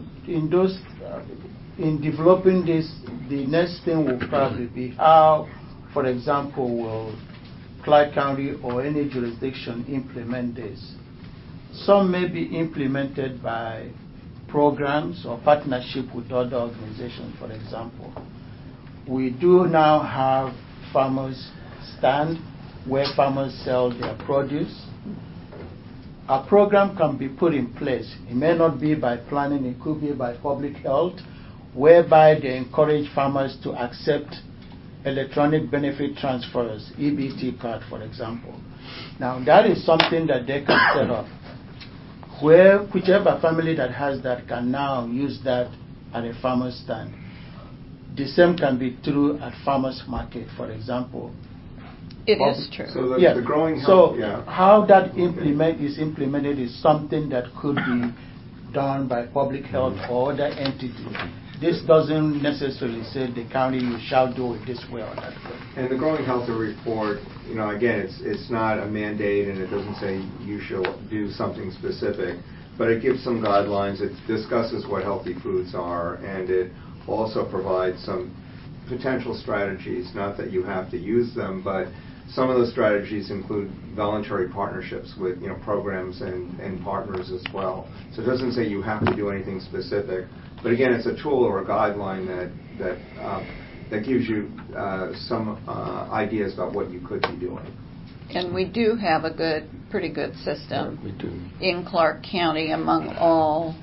in developing this, the next thing will probably be how, for example, will Clyde County or any jurisdiction implement this. Some may be implemented by programs or partnership with other organizations, for example. We do now have farmers stand where farmers sell their produce. A program can be put in place. It may not be by planning, it could be by public health, whereby they encourage farmers to accept electronic benefit transfers, EBT card, for example. Now, that is something that they can set up, where whichever family that has that can now use that at a farmer's stand. The same can be true at farmer's market, for example. It is true. So the growing health, how that is implemented is something that could be done by public health or other entities. This doesn't necessarily say the county, you shall do it this way or that way. And the Growing Healthy Report, again, it's not a mandate and it doesn't say you shall do something specific, but it gives some guidelines. It discusses what healthy foods are, and it also provide some potential strategies, not that you have to use them, but some of those strategies include voluntary partnerships with programs and partners as well. So it doesn't say you have to do anything specific, but again, it's a tool or a guideline that gives you some ideas about what you could be doing. And we do have a pretty good system in Clark County among all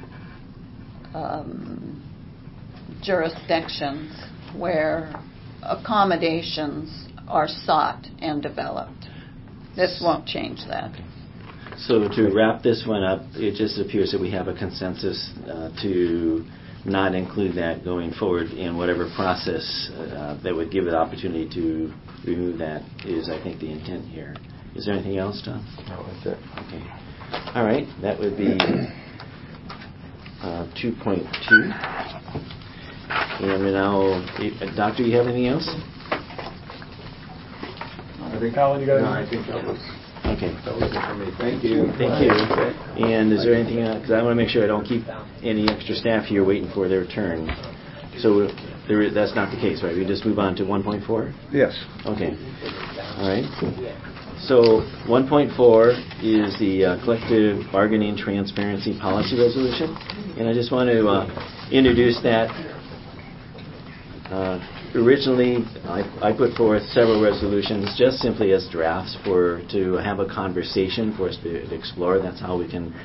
jurisdictions where accommodations are sought and developed. This won't change that. So to wrap this one up, it just appears that we have a consensus to not include that going forward in whatever process that would give the opportunity to remove that is, I think, the intent here. Is there anything else, Tom? No, that's it. Okay. All right. That would be 2.2. And now, Doctor, you have anything else? I think, I think that was okay. That was it for me. Thank you. Thank you. And is there anything else? Because I want to make sure I don't keep any extra staff here waiting for their turn. So that's not the case, right? We just move on to 1.4? Yes. Okay. All right. So 1.4 is the Collective Bargaining Transparency Policy Resolution. And I just want to introduce that. Originally, I put forth several resolutions just simply as drafts to have a conversation for us to explore. That's how we can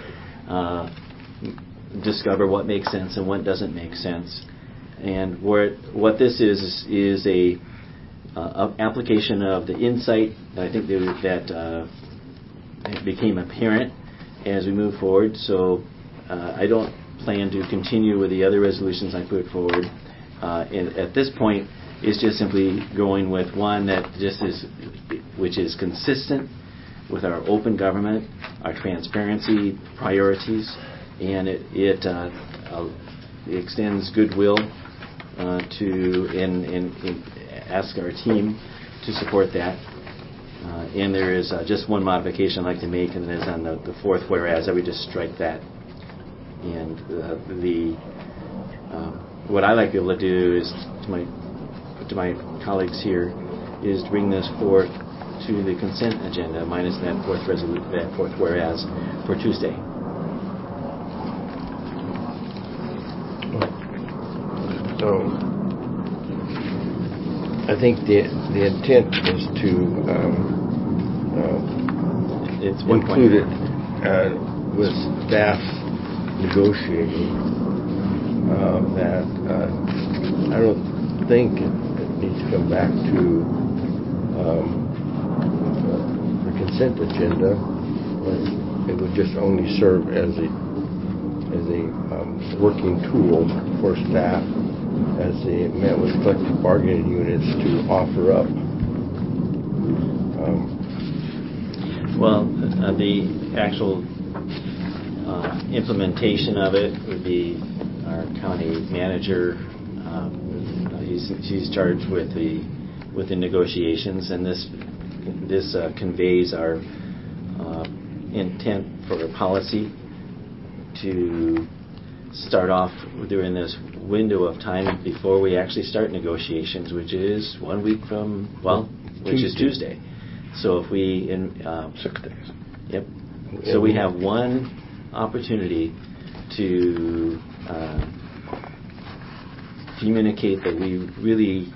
discover what makes sense and what doesn't make sense. And what this is a application of the insight I think that became apparent as we move forward. So I don't plan to continue with the other resolutions I put forward. At this point, it's just simply going with one that which is consistent with our open government, our transparency priorities, and it extends goodwill to and ask our team to support that. And there is just one modification I'd like to make, and that is on the fourth whereas. I would just strike that. And what I like to be able to do is to my colleagues here is to bring this forth to the consent agenda minus that fourth whereas for Tuesday. So I think the intent is to include it with staff negotiating. That I don't think it needs to come back to the consent agenda. It would just only serve as a working tool for staff as they met with collective bargaining units to offer up. The actual implementation of it would be our county manager. She's charged with the negotiations, and this conveys our intent for a policy to start off during this window of time before we actually start negotiations, which is 1 week from which is Tuesday. So if we 6 days. Yep. So we have one opportunity to communicate that we really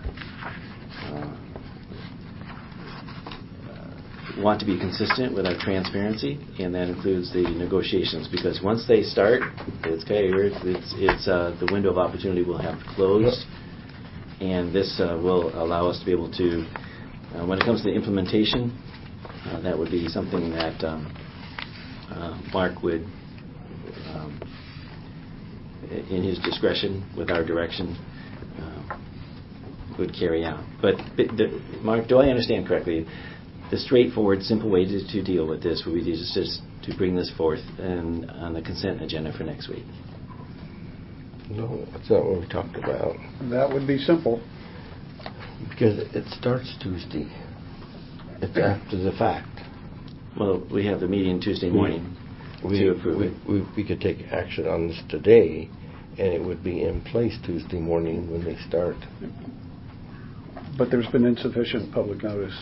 want to be consistent with our transparency, and that includes the negotiations. Because once they start, it's the window of opportunity will have closed, and this will allow us to be able to, when it comes to the implementation, that would be something that Mark would, in his discretion, with our direction, would carry out. But Mark, do I understand correctly? The straightforward, simple way to deal with this would be just to bring this forth and on the consent agenda for next week. No, that's not what we talked about. That would be simple. Because it starts Tuesday. It's after the fact. Well, we have the meeting Tuesday morning to approve it. We could take action on this today and it would be in place Tuesday morning when they start. But there's been insufficient public notice.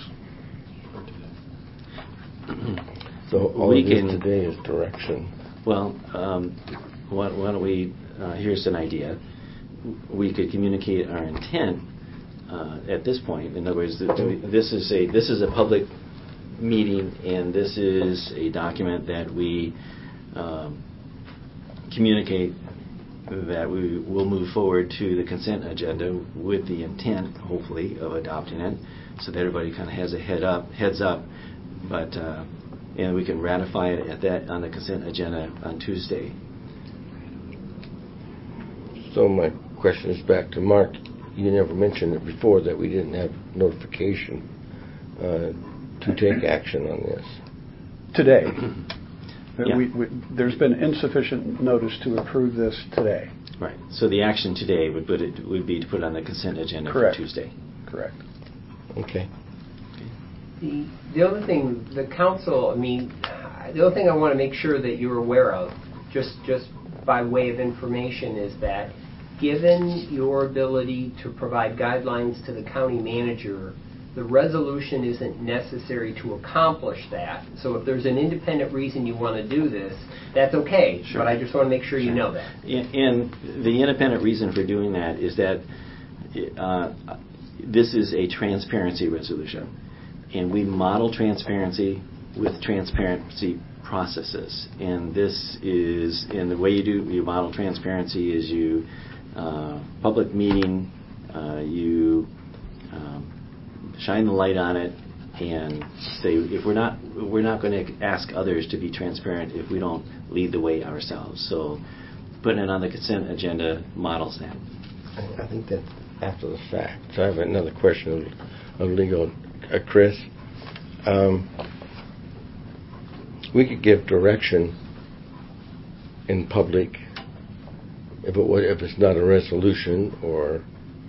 So all it is today is direction. Well, why don't we, here's an idea. We could communicate our intent at this point. In other words, this is a public meeting, and this is a document that we communicate that we will move forward to the consent agenda with the intent, hopefully, of adopting it, so that everybody kind of has a heads up. But and we can ratify it on the consent agenda on Tuesday. So my question is back to Mark. You never mentioned it before that we didn't have notification to take action on this. Today. Yeah. There's been insufficient notice to approve this today. Right. So the action today would be to put it on the consent agenda Correct. for Tuesday. Correct. Okay. The other thing, the council, the other thing I want to make sure that you're aware of, just by way of information, is that given your ability to provide guidelines to the county manager, the resolution isn't necessary to accomplish that. So if there's an independent reason you want to do this, that's okay. Sure. But I just want to make sure you know that. And the independent reason for doing that is that this is a transparency resolution. And we model transparency with transparency processes. And this is, and the way you model transparency is you public meeting, you shine the light on it and say, if we're not going to ask others to be transparent if we don't lead the way ourselves. So putting it on the consent agenda models that. I think that's after the fact. So I have another question of legal. Chris, we could give direction in public if it's not a resolution or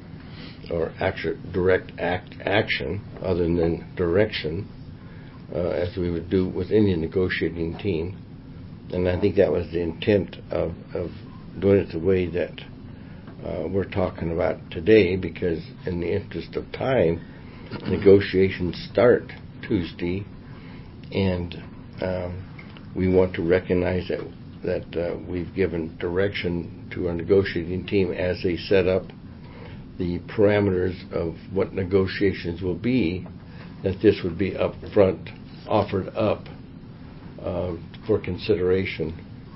direct action other than direction, as we would do with any negotiating team. And I think that was the intent of doing it the way that we're talking about today, because in the interest of time, negotiations start Tuesday, and we want to recognize that we've given direction to our negotiating team as they set up the parameters of what negotiations will be, that this would be up front, offered up for consideration.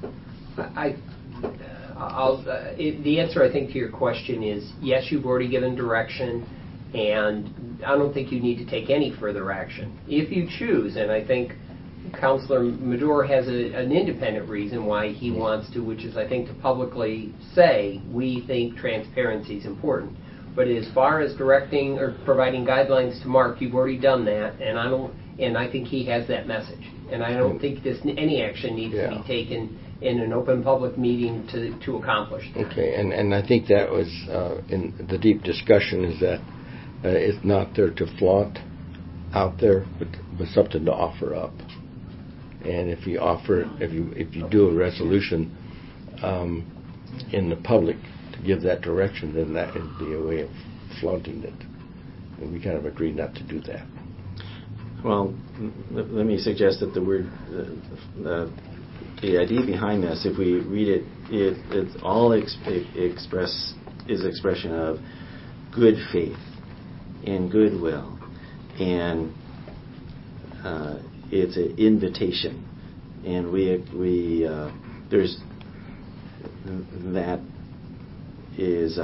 The answer, I think, to your question is yes, you've already given direction, and I don't think you need to take any further action. If you choose, and I think Councillor Madore has an independent reason why he wants to, which is, I think, to publicly say we think transparency is important. But as far as directing or providing guidelines to Mark, you've already done that, and I think he has that message. And I don't think any action needs to be taken in an open public meeting to accomplish that. Okay, and I think that was in the deep discussion, is that it's not there to flaunt out there, but something to offer up. And if you do a resolution in the public to give that direction, then that would be a way of flaunting it. And we kind of agreed not to do that. Well, let me suggest that the word, the idea behind this, if we read it, it's all expression of good faith and goodwill, and it's an invitation, and we there's that is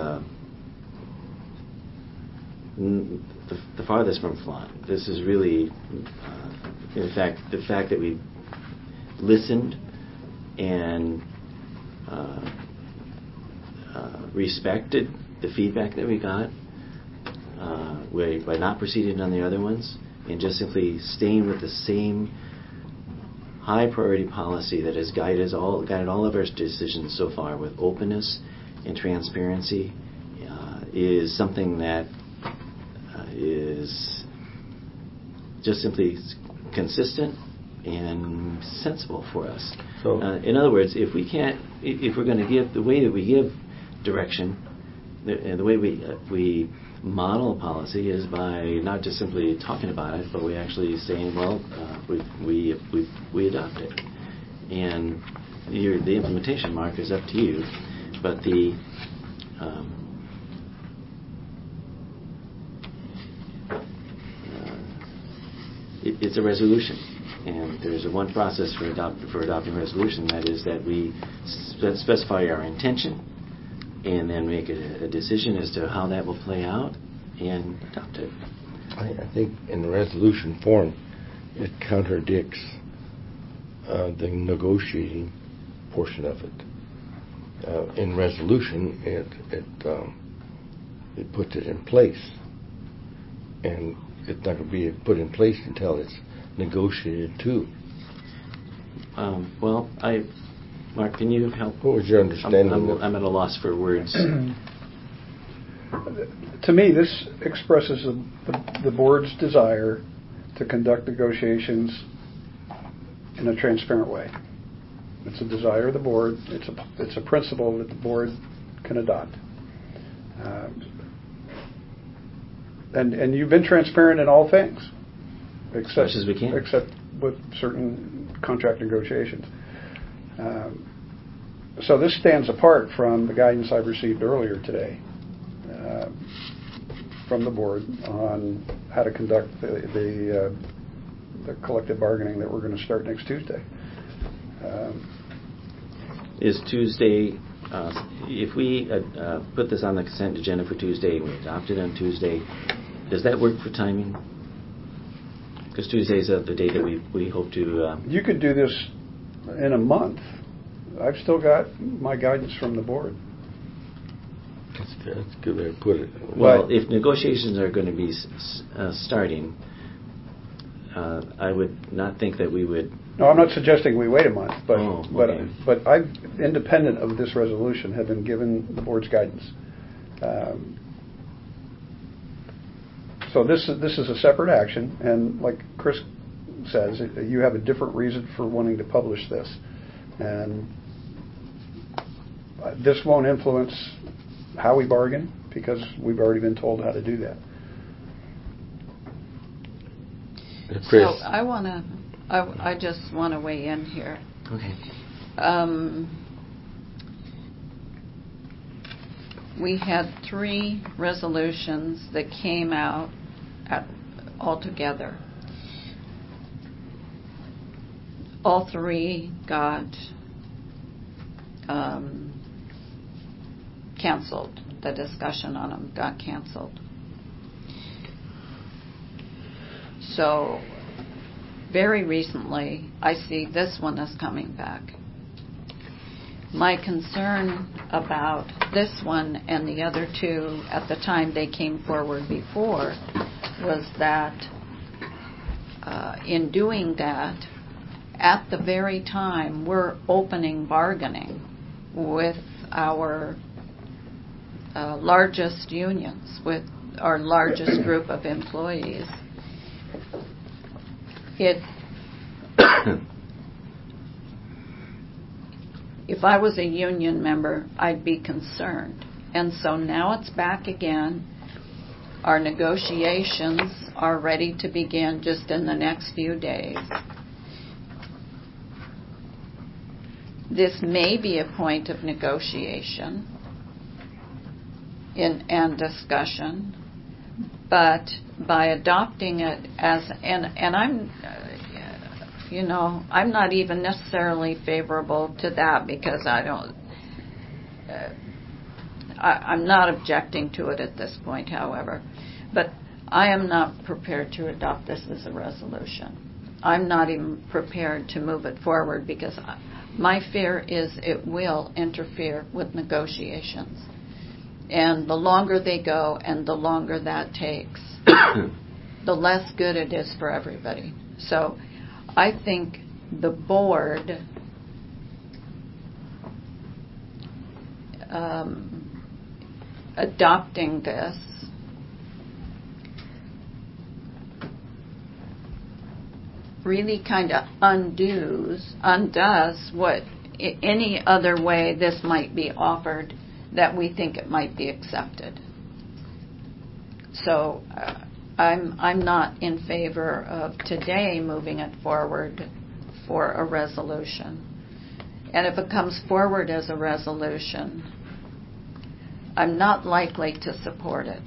the farthest from flaunt. This is really, in fact, the fact that we listened and respected the feedback that we got by not proceeding on the other ones and just simply staying with the same high priority policy that has guided all of our decisions so far, with openness and transparency, is something that is just simply consistent and sensible for us. So, in other words, if we're going to give the way that we give, direction. The way we model policy is by not just simply talking about it, but we actually saying, well, we adopt it. And the implementation, Mark, is up to you. But it's a resolution, and there's one process for adopting a resolution. That is that we specify our intention, and then make a decision as to how that will play out, and adopt it. I think in resolution form, it contradicts the negotiating portion of it. In resolution, it puts it in place, and it's not going to be put in place until it's negotiated too. Mark, can you help? What was your understanding? I'm at a loss for words. To me, this expresses the board's desire to conduct negotiations in a transparent way. It's a desire of the board. It's a principle that the board can adopt. And you've been transparent in all things, As much as we can, except with certain contract negotiations. So this stands apart from the guidance I've received earlier today from the board on how to conduct the collective bargaining that we're going to start next Tuesday. Is Tuesday, if we put this on the consent agenda for Tuesday and we adopt it on Tuesday, does that work for timing? Because Tuesday is the day that we hope to... You could do this in a month. I've still got my guidance from the board. That's a good way to put it. Well, if negotiations are going to be starting, I would not think that we would... No, I'm not suggesting we wait a month, but okay. but I've, independent of this resolution, have been given the board's guidance. So this is a separate action, and like Chris says, you have a different reason for wanting to publish this, and this won't influence how we bargain because we've already been told how to do that. Chris. So I just want to weigh in here. Okay. We had 3 resolutions that came out altogether. All 3 got canceled. The discussion on them got canceled. So very recently, I see this one is coming back. My concern about this one and the other 2 at the time they came forward before was that in doing that, at the very time we're opening bargaining with our largest unions, with our largest group of employees, if I was a union member, I'd be concerned. And so now it's back again. Our negotiations are ready to begin just in the next few days. This may be a point of negotiation and discussion, but by adopting it as, and I'm not even necessarily favorable to that because I'm not objecting to it at this point, however. But I am not prepared to adopt this as a resolution. I'm not even prepared to move it forward because my fear is it will interfere with negotiations. And the longer they go and the longer that takes, the less good it is for everybody. So I think the board adopting this really kind of undoes what any other way this might be offered that we think it might be accepted. So I'm not in favor of today moving it forward for a resolution. And if it comes forward as a resolution, I'm not likely to support it.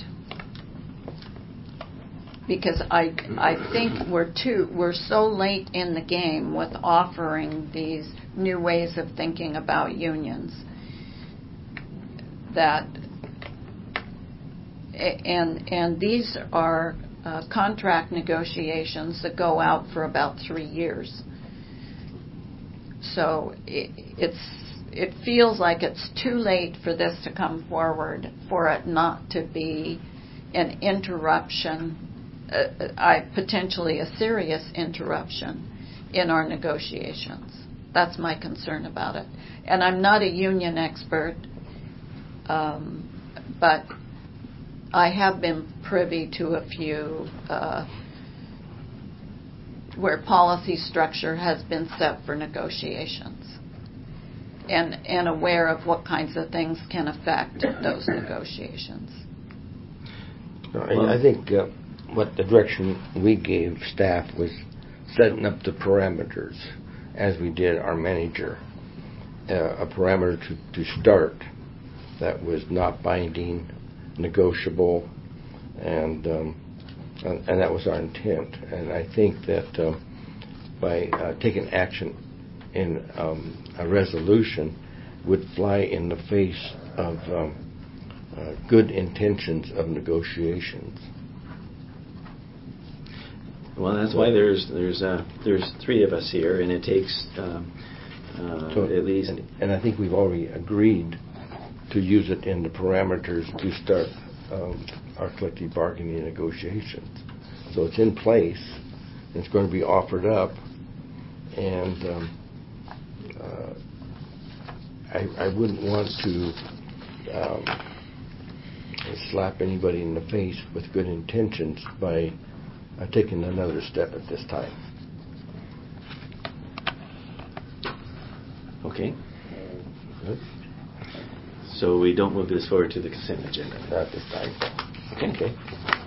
Because I think we're so late in the game with offering these new ways of thinking about unions that, and these are contract negotiations that go out for about 3 years. So it feels like it's too late for this to come forward, for it not to be an interruption, potentially a serious interruption in our negotiations. That's my concern about it. And I'm not a union expert, but I have been privy to a few where policy structure has been set for negotiations, and aware of what kinds of things can affect those negotiations. I think what the direction we gave staff was setting up the parameters as we did our manager, a parameter to start that was not binding, negotiable, and that was our intent. And I think that by taking action in a resolution would fly in the face of good intentions of negotiations. Well, that's why there's 3 of us here, and it takes at least. And I think we've already agreed to use it in the parameters to start our collective bargaining negotiations. So it's in place. It's going to be offered up, and I wouldn't want to slap anybody in the face with good intentions by taking another step at this time. Okay. Good. So we don't move this forward to the consent agenda. Not this time. Okay.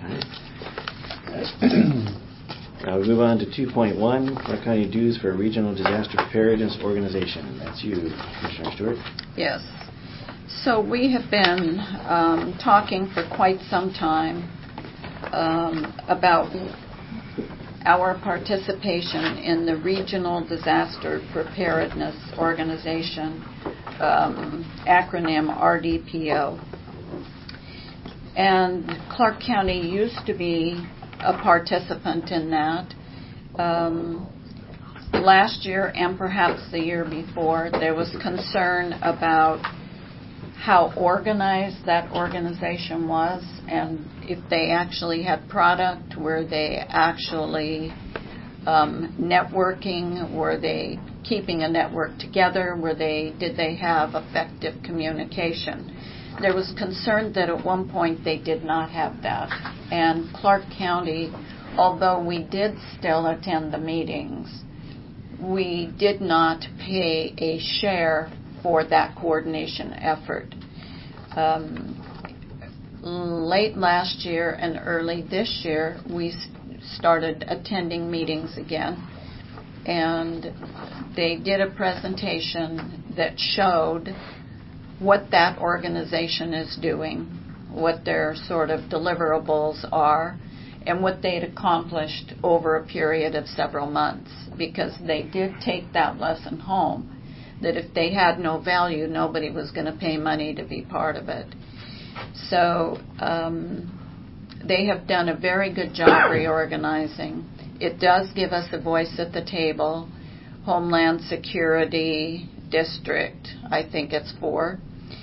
All right. Now we move on to 2.1, Clark County dues for a regional disaster preparedness organization. That's you, Commissioner Stewart. Yes. So we have been talking for quite some time about our participation in the Regional Disaster Preparedness Organization, acronym RDPO. And Clark County used to be a participant in that. Last year and perhaps the year before, there was concern about how organized that organization was, and if they actually had product, were they actually networking, were they keeping a network together, did they have effective communication. There was concern that at one point they did not have that, and Clark County, although we did still attend the meetings, we did not pay a share for that coordination effort. Late last year and early this year, we started attending meetings again, and they did a presentation that showed what that organization is doing, what their sort of deliverables are, and what they'd accomplished over a period of several months, because they did take that lesson home, that if they had no value, nobody was going to pay money to be part of it. So they have done a very good job reorganizing. It does give us a voice at the table. Homeland Security District, I think it's 4.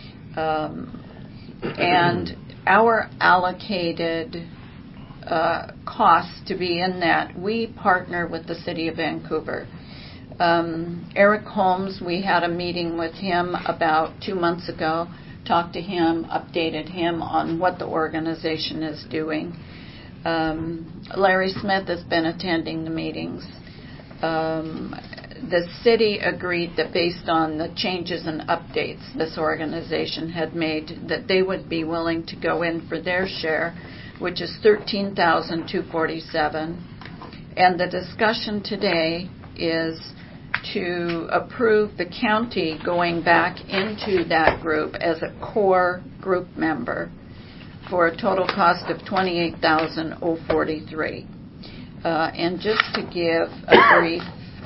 And our allocated costs to be in that, we partner with the City of Vancouver. Eric Holmes, we had a meeting with him about 2 months ago, talked to him, updated him on what the organization is doing. Larry Smith has been attending the meetings. the city agreed that based on the changes and updates this organization had made, that they would be willing to go in for their share, which is $13,247. And the discussion today is to approve the county going back into that group as a core group member for a total cost of $28,043. And just to give a brief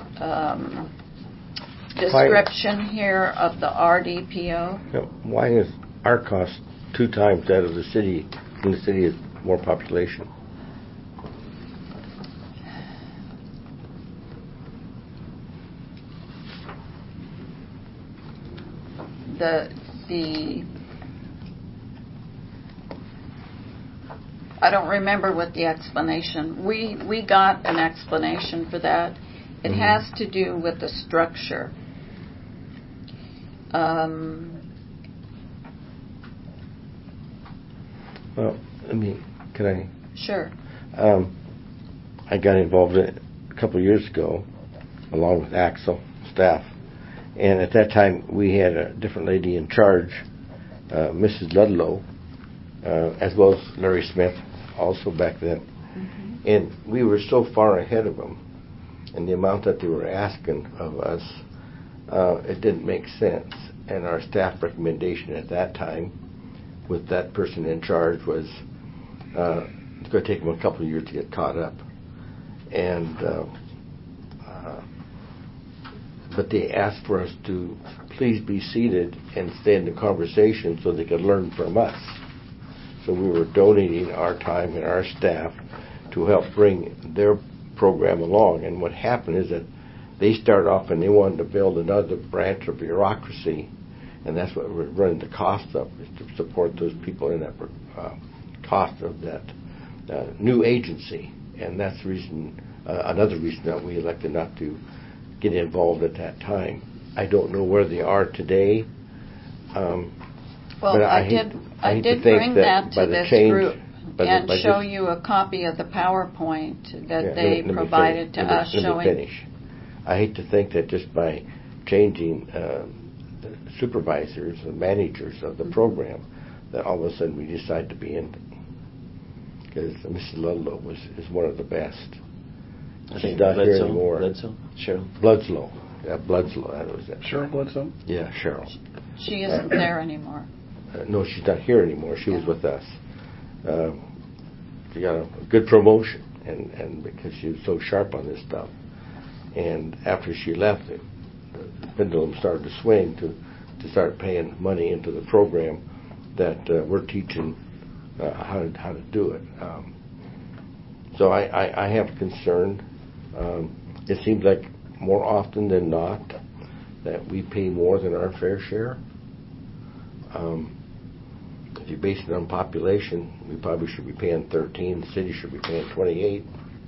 description here of the RDPO. Why is our cost 2 times that of the city when the city has more population? I don't remember what the explanation. We got an explanation for that. It has to do with the structure. Well, can I? Sure. I got involved in it a couple of years ago, along with Axel staff. And at that time, we had a different lady in charge, Mrs. Ludlow, as well as Larry Smith, also back then. Mm-hmm. And we were so far ahead of them, and the amount that they were asking of us, it didn't make sense. And our staff recommendation at that time, with that person in charge, was it's going to take them a couple of years to get caught up. And but they asked for us to please be seated and stay in the conversation so they could learn from us. So we were donating our time and our staff to help bring their program along. And what happened is that they started off and they wanted to build another branch of bureaucracy, and that's what we're running the cost of, is to support those people in that cost of that new agency. And that's the reason, another reason that we elected not to get involved at that time. I don't know where they are today. Well, I did bring that to this group and show you a copy of the PowerPoint that they provided to us showing. Let me finish. I hate to think that just by changing supervisors and managers of the program, that all of a sudden we decide to be in it. Because Mrs. Ludlow is one of the best. She's not here anymore. Bledsoe? Cheryl? Bledsoe. Yeah, Bledsoe. That was it. Cheryl Bledsoe? Yeah, Cheryl. She isn't there anymore. No, she's not here anymore. She was with us. She got a good promotion, and because she was so sharp on this stuff. And after she left, the pendulum started to swing to start paying money into the program that we're teaching how to do it. So I have concern. It seems like more often than not that we pay more than our fair share. If you base it on population, we probably should be paying 13. The city should be paying 28.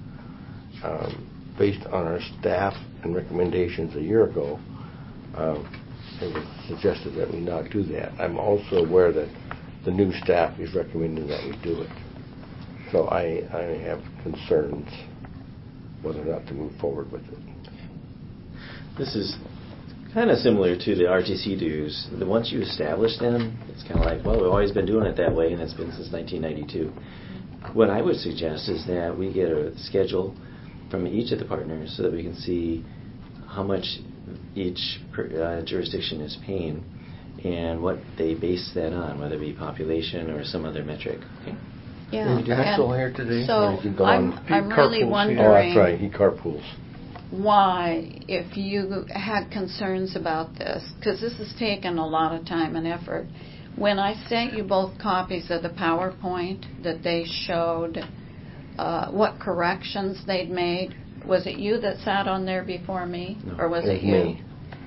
Based on our staff and recommendations a year ago, it was suggested that we not do that. I'm also aware that the new staff is recommending that we do it. So I have concerns whether or not to move forward with it. This is kind of similar to the RTC dues. Once you establish them, it's kind of like, well, we've always been doing it that way, and it's been since 1992. What I would suggest is that we get a schedule from each of the partners so that we can see how much each jurisdiction is paying and what they base that on, whether it be population or some other metric. Okay? Yeah. Is Axel here today? So I'm really wondering. Oh, that's right. He carpools. Why, if you had concerns about this, because this has taken a lot of time and effort, when I sent you both copies of the PowerPoint that they showed what corrections they'd made, was it you that sat on there before me? No, or was it you? Me.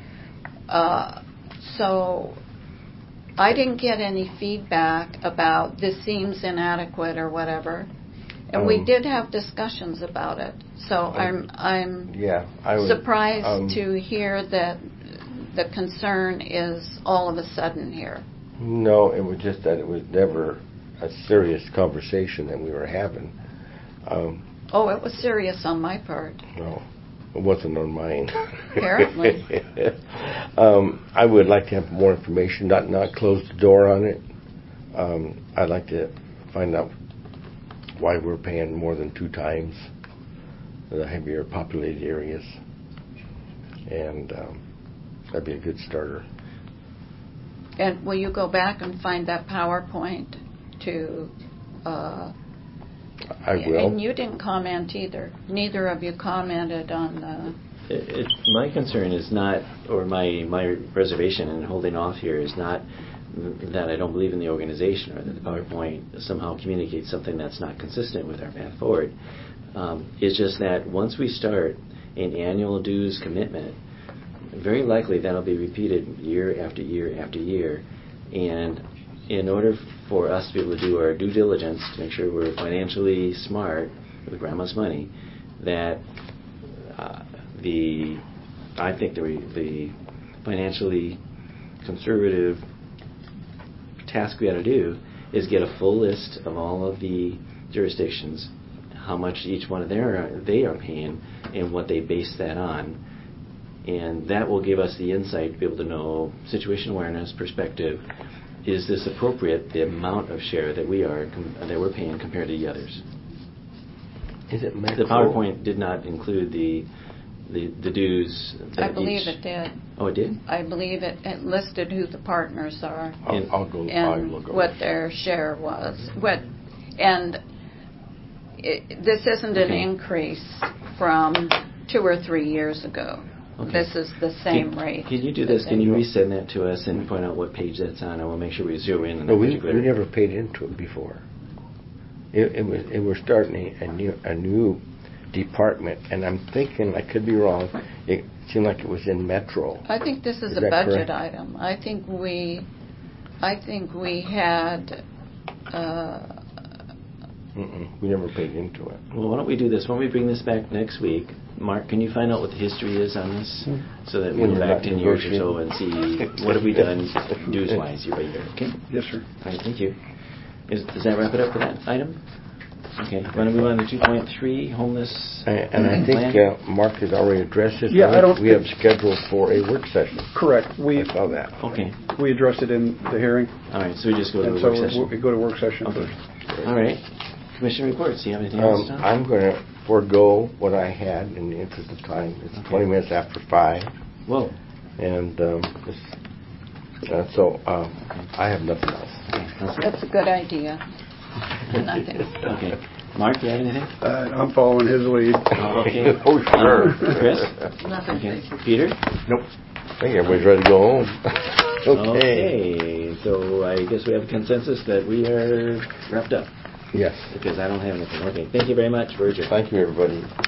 So I didn't get any feedback about this seems inadequate or whatever. And we did have discussions about it. So I'm surprised to hear that the concern is all of a sudden here. No, it was just that it was never a serious conversation that we were having. It was serious on my part. No. It wasn't on mine. Apparently. I would like to have more information, not close the door on it. I'd like to find out why we're paying more than 2 times the heavier populated areas. And that'd be a good starter. And will you go back and find that PowerPoint to... I will. And you didn't comment either. Neither of you commented on the... My concern is not, or my reservation in holding off here is not that I don't believe in the organization or that the PowerPoint somehow communicates something that's not consistent with our path forward. It's just that once we start an annual dues commitment, very likely that'll be repeated year after year after year. And in order for us to be able to do our due diligence to make sure we're financially smart with grandma's money, that I think the financially conservative task we ought to do is get a full list of all of the jurisdictions, how much each one of they are paying, and what they base that on. And that will give us the insight to be able to know situation awareness, perspective. Is this appropriate, the amount of share that we're paying compared to the others? Is it Metro? The PowerPoint did not include the dues. I believe it did. Oh, it did? I believe it listed who the partners are. I'll go. And what their share was. This isn't an increase from 2 or 3 years ago. Okay. This is the same rate. Can you do this? Can you resend that to us and point out what page that's on? I will make sure we zero in on No, that we particular. never paid into it before. It was starting a new department, and I'm thinking, I could be wrong, it seemed like it was in Metro. I think this is a that budget correct? item. I think we had. We never paid into it. Well, why don't we do this? When we bring this back next week, Mark, can you find out what the history is on this, so that we When go we're back not 10 years or so and see what have we done dues-wise year by year? Okay. Yes, sir. All right. Thank you. Does that wrap it up for that item? Okay. Want to move on to 2.3 homeless? And I think Mark has already addressed this. Yeah, I don't. We have scheduled for a work session. Correct. I saw that. Okay. We addressed it in the hearing. All right. So we just go to And the so work session. we go to work session Okay. first. All right. Commission reports. Do you have anything else, Tom? I'm going to forego what I had in the interest of time. It's 20 minutes after 5. Whoa. And so I have nothing else. Okay. That's a good idea. Nothing. Okay. Mark, do you have anything? I'm following his lead. Okay. Oh, sure. Chris? Nothing. Okay. Peter? Nope. I think everybody's ready to go home. Okay. So I guess we have a consensus that we are wrapped up. Yes. Because I don't have anything. Okay. Thank you very much, Virgil. Thank you, everybody.